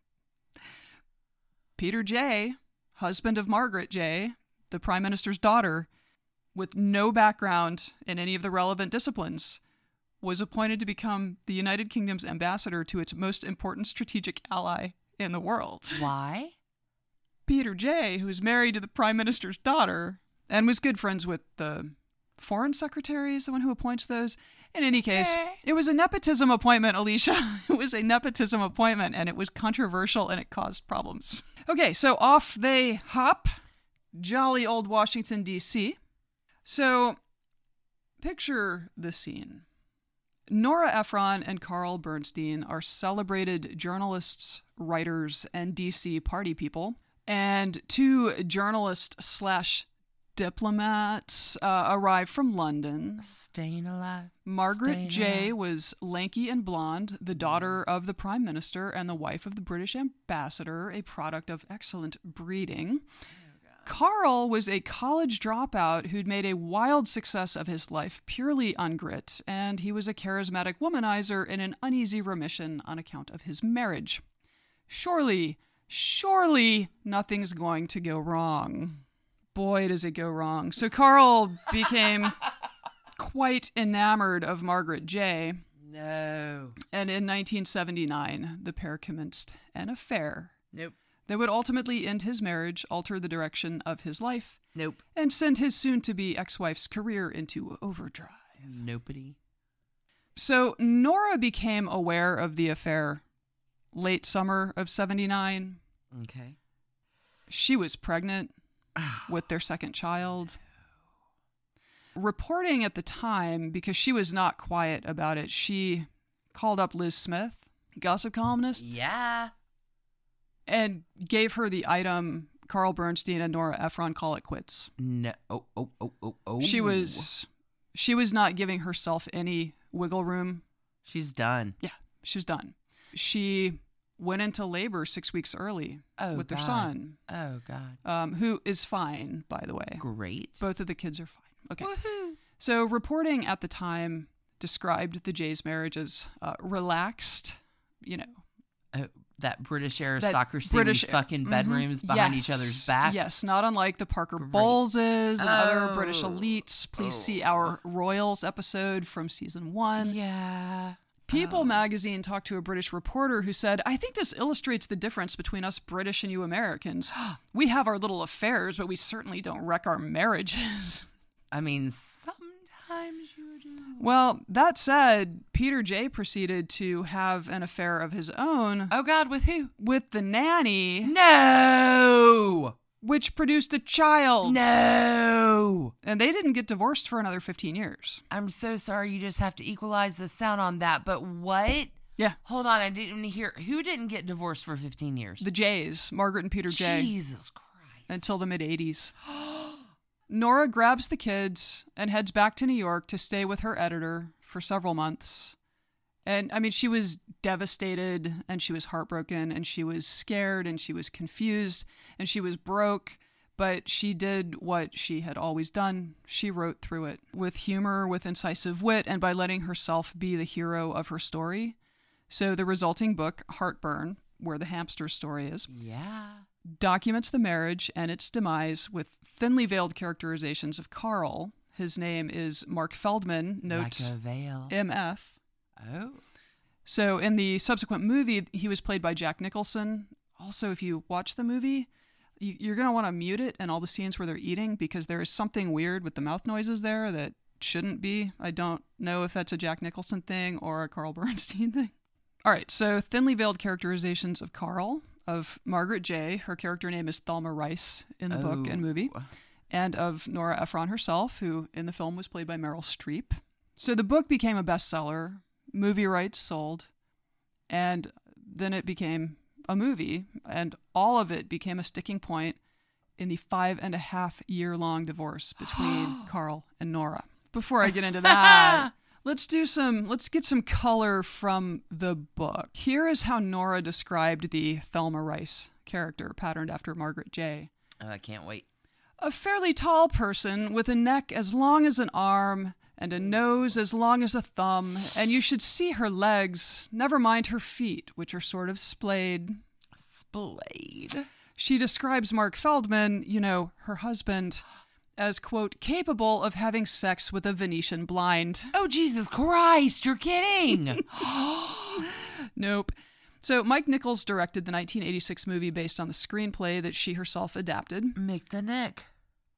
Peter Jay, husband of Margaret Jay, the Prime Minister's daughter, with no background in any of the relevant disciplines, was appointed to become the United Kingdom's ambassador to its most important strategic ally in the world. Why? Peter Jay, who was married to the Prime Minister's daughter and was good friends with the foreign secretary is the one who appoints those. In any case, it was a nepotism appointment, Alicia. It was a nepotism appointment, and it was controversial, and it caused problems. Okay, so off they hop. Jolly old Washington, D C So, picture the scene. Nora Ephron and Carl Bernstein are celebrated journalists, writers, and D C party people. And two journalists slash diplomats uh, arrived from London. Staying alive. Margaret Staying J. alive. was lanky and blonde, the daughter of the Prime Minister and the wife of the British ambassador, a product of excellent breeding. Carl was a college dropout who'd made a wild success of his life purely on grit, and he was a charismatic womanizer in an uneasy remission on account of his marriage. Surely, surely nothing's going to go wrong. Boy, does it go wrong. So Carl became quite enamored of Margaret J. No. And in nineteen seventy-nine, the pair commenced an affair. Nope. That would ultimately end his marriage, alter the direction of his life, Nope. and send his soon-to-be ex-wife's career into overdrive. Nobody. So Nora became aware of the affair late summer of seventy-nine. Okay. She was pregnant with their second child. Reporting at the time, because she was not quiet about it, she called up Liz Smith, gossip columnist, Yeah. and gave her the item, Carl Bernstein and Nora Ephron call it quits. No. Oh, oh, oh, oh, oh. She was she was not giving herself any wiggle room. She's done. Yeah, she was done. She went into labor six weeks early Oh, with their God. son, Oh, God. um, who is fine, by the way. Great. Both of the kids are fine. Okay. Woohoo. So reporting at the time described the Jays' marriage as uh, relaxed, you know. Oh, that British aristocracy British- with fucking mhm. bedrooms behind Yes. each other's backs. Yes, not unlike the Parker Great. Bowleses and other Oh. British elites. Please Oh. see our Royals episode from season one. Yeah. People Oh. magazine talked to a British reporter who said, I think this illustrates the difference between us British and you Americans. We have our little affairs, but we certainly don't wreck our marriages. I mean, sometimes you do. Well, that said, Peter J. proceeded to have an affair of his own Oh, God, with who? with the nanny, No. which produced a child. No. And they didn't get divorced for another fifteen years. I'm so sorry. You just have to equalize the sound on that. But what? Yeah. Hold on. I didn't hear. Who didn't get divorced for fifteen years? The Jays, Margaret and Peter J. Jesus Christ. Until the mid-eighties. Nora grabs the kids and heads back to New York to stay with her editor for several months. And, I mean, she was devastated, and she was heartbroken, and she was scared, and she was confused, and she was broke. But she did what she had always done. She wrote through it with humor, with incisive wit, and by letting herself be the hero of her story. So the resulting book, Heartburn, where the hamster story is, Yeah. documents the marriage and its demise with thinly veiled characterizations of Carl. His name is Mark Feldman, notes Like a veil. M F. Oh. So in the subsequent movie, he was played by Jack Nicholson. Also, if you watch the movie, you, you're going to want to mute it and all the scenes where they're eating, because there is something weird with the mouth noises there that shouldn't be. I don't know if that's a Jack Nicholson thing or a Carl Bernstein thing. All right, so thinly veiled characterizations of Carl, of Margaret J., her character name is Thelma Rice in the book and movie, Oh. and of Nora Ephron herself, who in the film was played by Meryl Streep. So the book became a bestseller, movie rights sold, and then it became a movie, and all of it became a sticking point in the five and a half year long divorce between Carl and Nora. Before I get into that, let's do some, let's get some color from the book. Here is how Nora described the Thelma Rice character, patterned after Margaret J. Oh, I can't wait. A fairly tall person with a neck as long as an arm and a nose as long as a thumb, and you should see her legs, never mind her feet, which are sort of splayed. Splayed. She describes Mark Feldman, you know, her husband, as, quote, capable of having sex with a Venetian blind. Oh, Jesus Christ. You're kidding. Nope. So Mike Nichols directed the nineteen eighty-six movie based on the screenplay that she herself adapted. Make the neck.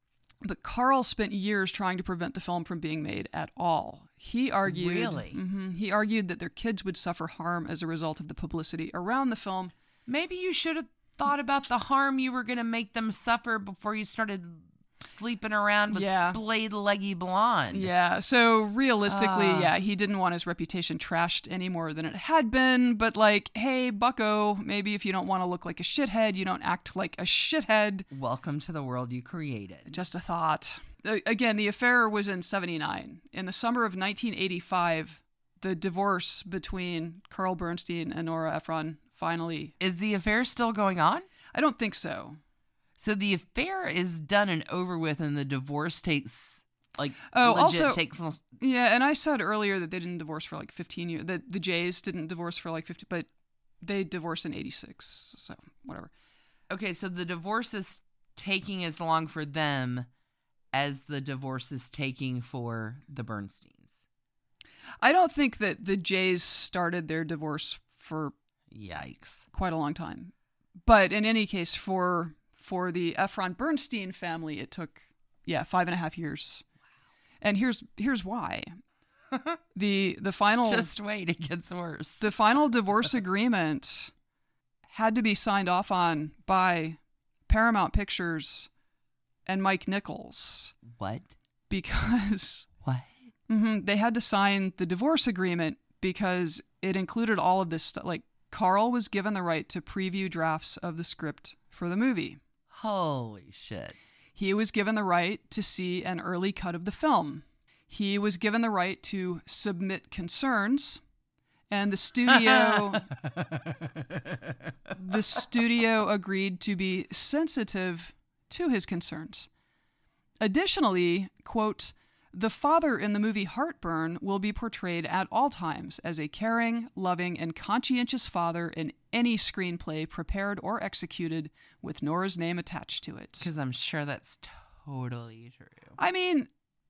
But Carl spent years trying to prevent the film from being made at all. He argued, Really? Mhm, he argued that their kids would suffer harm as a result of the publicity around the film. Maybe you should have thought about the harm you were going to make them suffer before you started sleeping around with Yeah. splayed leggy blonde. Yeah, so realistically, Ah. yeah, he didn't want his reputation trashed any more than it had been. But like, hey, bucko, maybe if you don't want to look like a shithead, you don't act like a shithead. Welcome to the world you created. Just a thought. Uh, again, the affair was in seventy-nine. In the summer of nineteen eighty-five, the divorce between Carl Bernstein and Nora Ephron finally... Is the affair still going on? I don't think so. So the affair is done and over with, and the divorce takes, like, Oh, legit also- takes... Yeah, and I said earlier that they didn't divorce for like fifteen years. That the Jays didn't divorce for like fifty, but they divorced in eighty-six. So whatever. Okay, so the divorce is taking as long for them as the divorce is taking for the Bernsteins. I don't think that the Jays started their divorce for Yikes. quite a long time, but in any case, for for the Ephron Bernstein family, it took yeah five and a half years. And here's here's why. the the final Just wait, it gets worse. the final divorce agreement had to be signed off on by Paramount Pictures and Mike Nichols What? because What? mhm, they had to sign the divorce agreement because it included all of this stuff. Like, Carl was given the right to preview drafts of the script for the movie. Holy shit. He was given the right to see an early cut of the film. He was given the right to submit concerns, and the studio the studio agreed to be sensitive to his concerns. Additionally, quote, "The father in the movie Heartburn will be portrayed at all times as a caring, loving, and conscientious father in any screenplay prepared or executed with Nora's name attached to it." Because I'm sure that's totally true. I mean,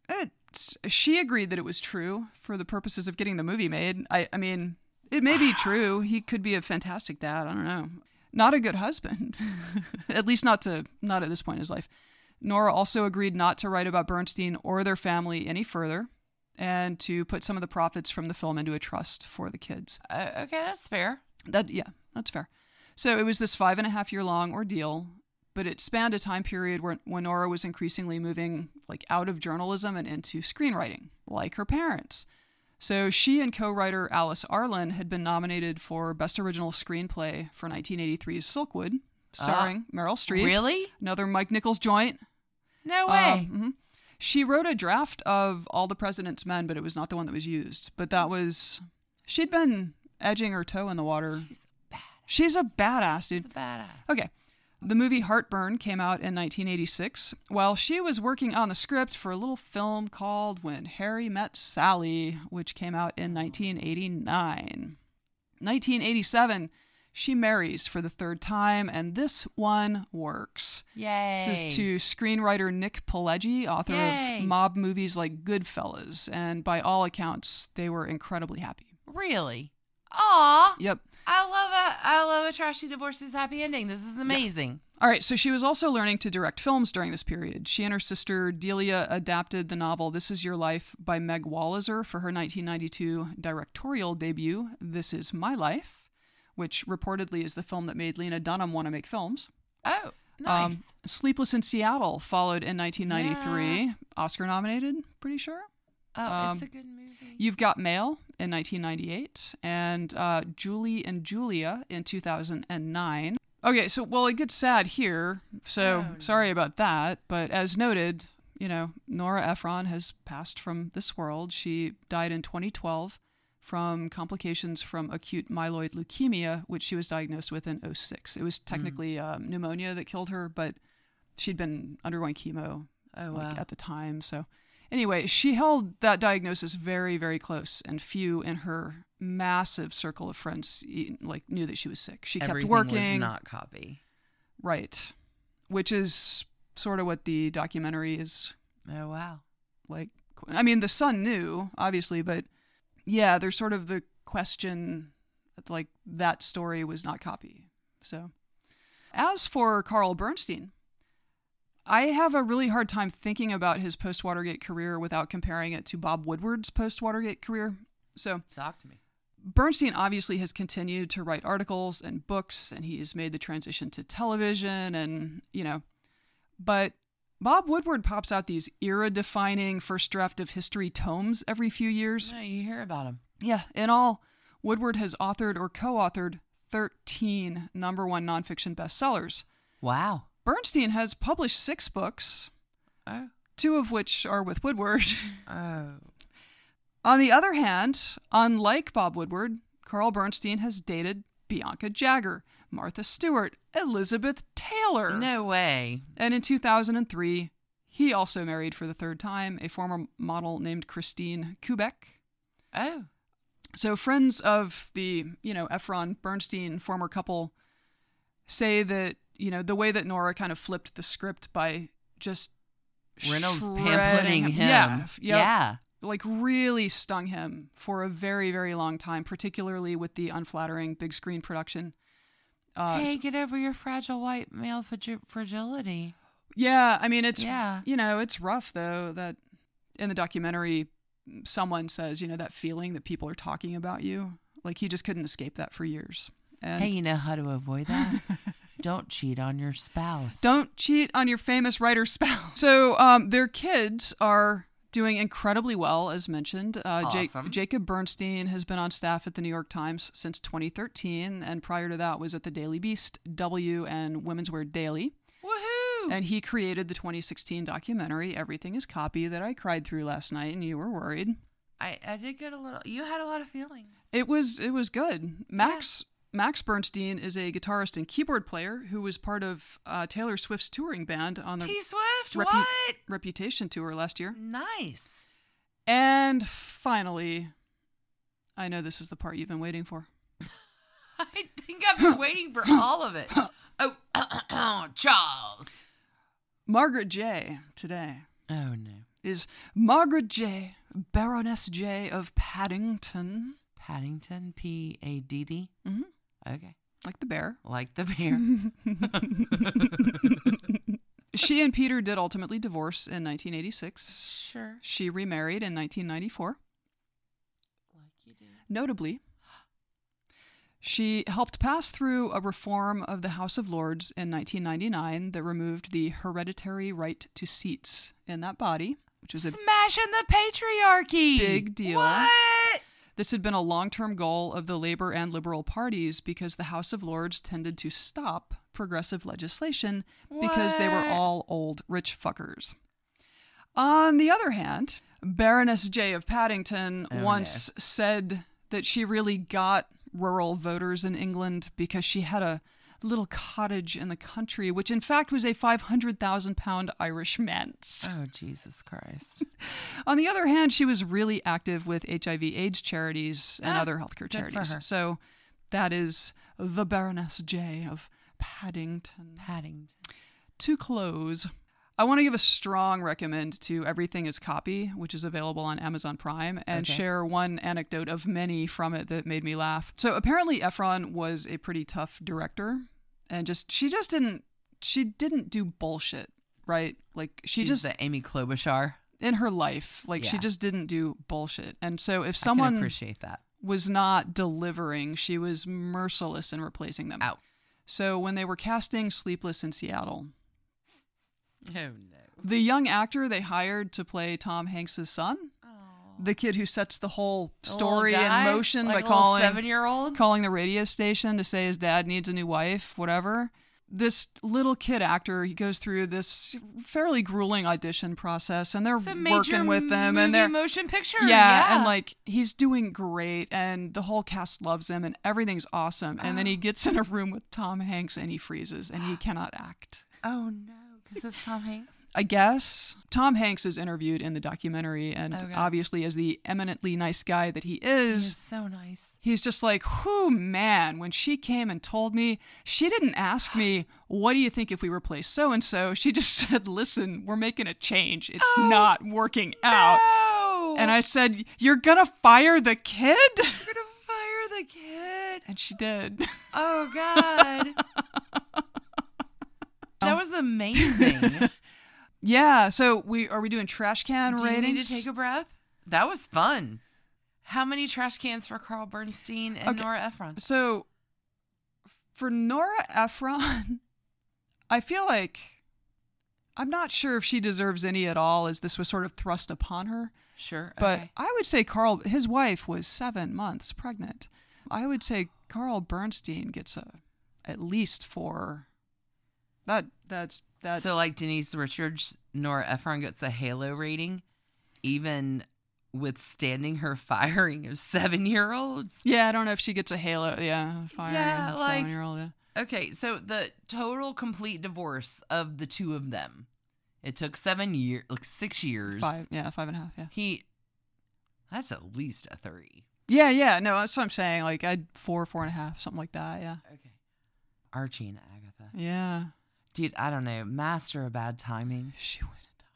it's, she agreed that it was true for the purposes of getting the movie made. I, I mean, it may be true. He could be a fantastic dad. I don't know. Not a good husband, at least not to not at this point in his life. Nora also agreed not to write about Bernstein or their family any further, and to put some of the profits from the film into a trust for the kids. Uh, okay, that's fair. That yeah, that's fair. So it was this five and a half year long ordeal, but it spanned a time period where when Nora was increasingly moving like out of journalism and into screenwriting, like her parents. So she and co-writer Alice Arlen had been nominated for Best Original Screenplay for nineteen eighty-three's Silkwood, starring Meryl Streep. Really? Another Mike Nichols joint. No way. Um, mhm. She wrote a draft of All the President's Men, but it was not the one that was used. But that was... She'd been edging her toe in the water. She's a badass. She's a badass, dude. She's a badass. Okay. The movie Heartburn came out in nineteen eighty-six while she was working on the script for a little film called When Harry Met Sally, which came out in nineteen eighty-nine. nineteen eighty-seven, she marries for the third time, and this one works. Yay. This is to screenwriter Nick Pileggi, author Yay. of mob movies like Goodfellas, and by all accounts, they were incredibly happy. Really? Aw. Yep. I love a I love a trashy divorce's happy ending. This is amazing. All right, so she was also learning to direct films during this period. She and her sister Delia adapted the novel This Is Your Life by Meg Walliser for her nineteen ninety-two directorial debut, This Is My Life, which reportedly is the film that made Lena Dunham want to make films. Oh, Um, nice. Sleepless in Seattle followed in nineteen ninety-three, Yeah. Oscar nominated, pretty sure. oh, it's um, a good movie. You've Got Mail in nineteen ninety-eight, and uh, Julie and Julia in two thousand nine. Okay, so, well, it gets sad here, so Oh, no. sorry about that, but as noted, you know, Nora Ephron has passed from this world. She died in twenty twelve from complications from acute myeloid leukemia, which she was diagnosed with in oh six. It was technically um, pneumonia that killed her, but she'd been undergoing chemo Oh, like, wow. at the time, so... Anyway, she held that diagnosis very, very close, and few in her massive circle of friends e- like knew that she was sick. She Everything kept working, was not copy. right? Which is sort of what the documentary is Oh, wow. like. I mean, the son knew, obviously, but yeah, there's sort of the question that, like, that story was not copy. So, as for Carl Bernstein, I have a really hard time thinking about his post-Watergate career without comparing it to Bob Woodward's post-Watergate career. So Talk to me. Bernstein obviously has continued to write articles and books, and he's made the transition to television and, you know, but Bob Woodward pops out these era-defining first draft of history tomes every few years. Yeah, you hear about him. Yeah, in all, Woodward has authored or co-authored thirteen number one nonfiction bestsellers. Wow. Bernstein has published six books, Oh. two of which are with Woodward. Oh. On the other hand, unlike Bob Woodward, Carl Bernstein has dated Bianca Jagger, Martha Stewart, Elizabeth Taylor. No way. And in two thousand three, he also married for the third time a former model named Christine Kubek. Oh. So friends of the, you know, Efron Bernstein former couple say that, you know, the way that Nora kind of flipped the script by just Reynolds shredding pamphleting him. Yeah. Yep. Yeah. Like really stung him for a very, very long time, particularly with the unflattering big screen production. Uh, Hey, so- get over your fragile white male fragi- fragility. yeah, I mean, it's, Yeah. you know, it's rough though that in the documentary, someone says, you know, that feeling that people are talking about you. Like he just couldn't escape that for years. And Hey, you know how to avoid that? Don't cheat on your spouse. don't cheat on your famous writer's spouse. So um, their kids are doing incredibly well, as mentioned. Uh, Jake, Awesome. Jacob Bernstein has been on staff at the New York Times since twenty thirteen, and prior to that was at the Daily Beast, W, and Women's Wear Daily. Woohoo! And he created the twenty sixteen documentary, Everything is Copy, that I cried through last night, and you were worried. I, I did get a little. You had a lot of feelings. It was it was good. Max Max Bernstein is a guitarist and keyboard player who was part of uh, Taylor Swift's touring band on the T Swift, Repu- what? Reputation tour last year. Nice. And finally, I know this is the part you've been waiting for. I think I've been waiting for all of it. Oh, Charles. Margaret J. today Oh, no. is Margaret J., Baroness J. of Paddington. Paddington, P A D D? Mm-hmm. Okay. Like the bear. Like the bear. She and Peter did ultimately divorce in nineteen eighty-six. Sure. She remarried in nineteen ninety-four. Like you do. Notably, she helped pass through a reform of the House of Lords in nineteen ninety-nine that removed the hereditary right to seats in that body, which was a Smashing the patriarchy. big deal. What? This had been a long-term goal of the Labor and Liberal parties because the House of Lords tended to stop progressive legislation because they were What? all old rich fuckers. On the other hand, Baroness J. of Paddington Oh, once said that she really got rural voters in England because she had a little cottage in the country, which in fact was a five hundred thousand pound Irish manse. Oh, Jesus Christ. On the other hand, she was really active with H I V AIDS charities and Ah, other healthcare good for charities. her. So that is the Baroness J. of Paddington. Paddington. To close, I want to give a strong recommend to Everything is Copy, which is available on Amazon Prime, and Okay. share one anecdote of many from it that made me laugh. So apparently Efron was a pretty tough director, and just she just didn't she didn't do bullshit, right? Like she She's just the Amy Klobuchar. in her life, like she Yeah. just didn't do bullshit. And so if I can someone appreciate that. was not delivering, she was merciless in replacing them. Out. So when they were casting Sleepless in Seattle, Oh, no. the young actor they hired to play Tom Hanks' son, the kid who sets the whole story in motion by calling seven-year-old. calling the radio station to say his dad needs a new wife, whatever. This little kid actor, he goes through this fairly grueling audition process, and they're It's a major working with them, movie and they're motion picture. yeah, Yeah, and like he's doing great, and the whole cast loves him, and everything's awesome. And then he gets in a room with Tom Hanks, and he freezes, and he cannot act. Oh no, because it's Tom Hanks. I guess Tom Hanks is interviewed in the documentary, and Okay. obviously, as the eminently nice guy that he It's is, so nice. he's just like, whew, man, when she came and told me, she didn't ask me, what do you think if we replace so-and-so? She just said, listen, we're making a change. It's Oh, not working out. No. And I said, you're gonna fire the kid? You're gonna fire the kid. And she did. Oh God. That was amazing. Yeah. So we are we doing trash can Do ratings? you need to take a breath? That was fun. How many trash cans for Carl Bernstein and Okay. Nora Ephron? So for Nora Ephron, I feel like I'm not sure if she deserves any at all, as this was sort of thrust upon her. Sure. But okay. I would say Carl, his wife was seven months pregnant. I would say Carl Bernstein gets a at least four. That that's that's So like Denise Richards, Nora Ephron gets a Halo rating, even withstanding her firing of seven-year-olds. yeah. I don't know if she gets a halo. Yeah, fire. Yeah, like- seven year old. Yeah. Okay, so the total complete divorce of the two of them, it took seven years, like six years. Five. Yeah, five and a half. Yeah. He, that's at least a three. Yeah, yeah. No, that's what I'm saying. Like I'd four, four and a half, something like that. Yeah. Okay. Archie and Agatha. Yeah. Dude, I don't know. Master of bad timing. She went into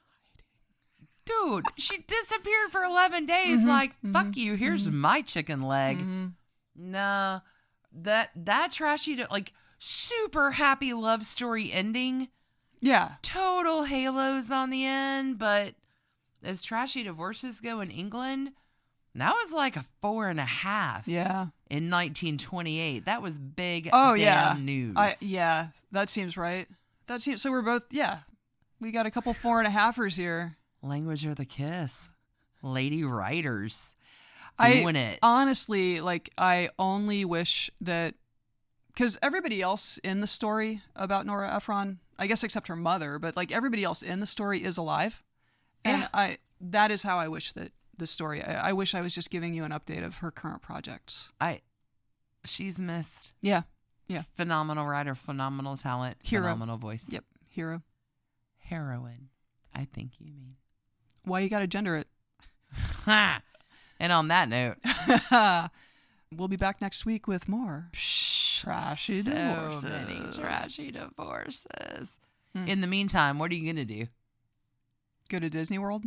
Dude, she disappeared for eleven days. Mm-hmm, Like, fuck you. Here's my chicken leg. Mm-hmm. No, that that trashy, like, super happy love story ending. Yeah. Total halos on the end, but as trashy divorces go in England, that was like a four and a half. Yeah. In nineteen twenty-eight, that was big. Oh damn yeah. news. I, yeah. That seems right. That seems so. We're both. Yeah. We got a couple four and a halfers here. Language of the kiss, lady writers I doing it. honestly like. I only wish that because everybody else in the story about Nora Ephron, I guess except her mother, but like everybody else in the story is alive, and Yeah. I that is how I wish that the story. I, I wish I was just giving you an update of her current projects. I, she's missed. Yeah. Yeah. Phenomenal writer, phenomenal talent, Hero. phenomenal voice. Yep. Hero. Heroine, I think you mean. Why you got to gender it? Ha! And on that note, We'll be back next week with more trashy so divorces. many trashy divorces. In the meantime, what are you gonna do? Go to Disney World.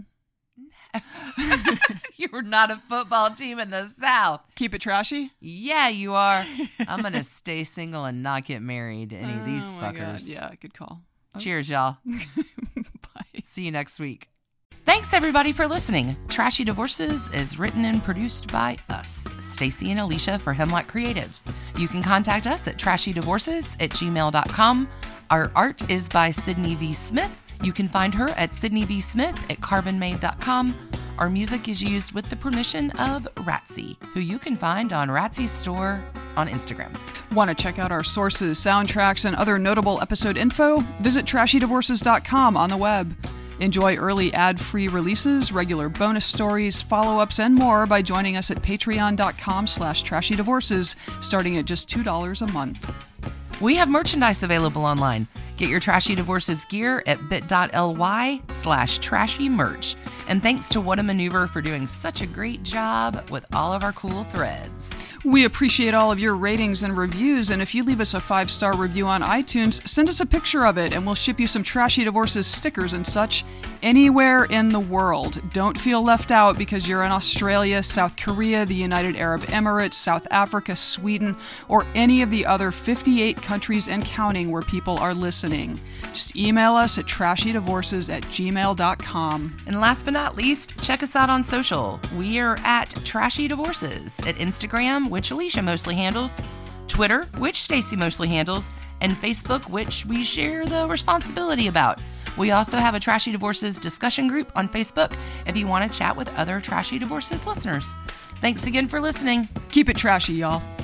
You're not a football team in the South. Keep it trashy. Yeah, you are. I'm gonna stay single and not get married to any of these Oh my God. fuckers. Yeah, good call. Cheers, y'all. Bye. See you next week. Thanks everybody for listening. Trashy Divorces is written and produced by us, Stacy and Alicia for Hemlock Creatives. You can contact us at trashydivorces at gmail dot com. Our art is by Sydney V. Smith. You can find her at Sydney V. Smith at carbon made dot com. Our music is used with the permission of Ratsy, who you can find on Ratsy's store on Instagram. Want to check out our sources, soundtracks, and other notable episode info? Visit trashy divorces dot com on the web. Enjoy early ad-free releases, regular bonus stories, follow-ups, and more by joining us at patreon dot com slash trashy divorces, starting at just two dollars a month. We have merchandise available online. Get your Trashy Divorces gear at bit.ly slash trashy merch. And thanks to What a Maneuver for doing such a great job with all of our cool threads. We appreciate all of your ratings and reviews, and if you leave us a five-star review on iTunes, send us a picture of it and we'll ship you some Trashy Divorces stickers and such anywhere in the world. Don't feel left out because you're in Australia, South Korea, the United Arab Emirates, South Africa, Sweden, or any of the other fifty-eight countries and counting where people are listening. Just email us at trashy divorces at gmail dot com. And last but not least, check us out on social. We are at Trashy Divorces at Instagram, which Alicia mostly handles, Twitter, which Stacy mostly handles, and Facebook, which we share the responsibility about. We also have a Trashy Divorces discussion group on Facebook if you want to chat with other Trashy Divorces listeners. Thanks again for listening. Keep it trashy, y'all.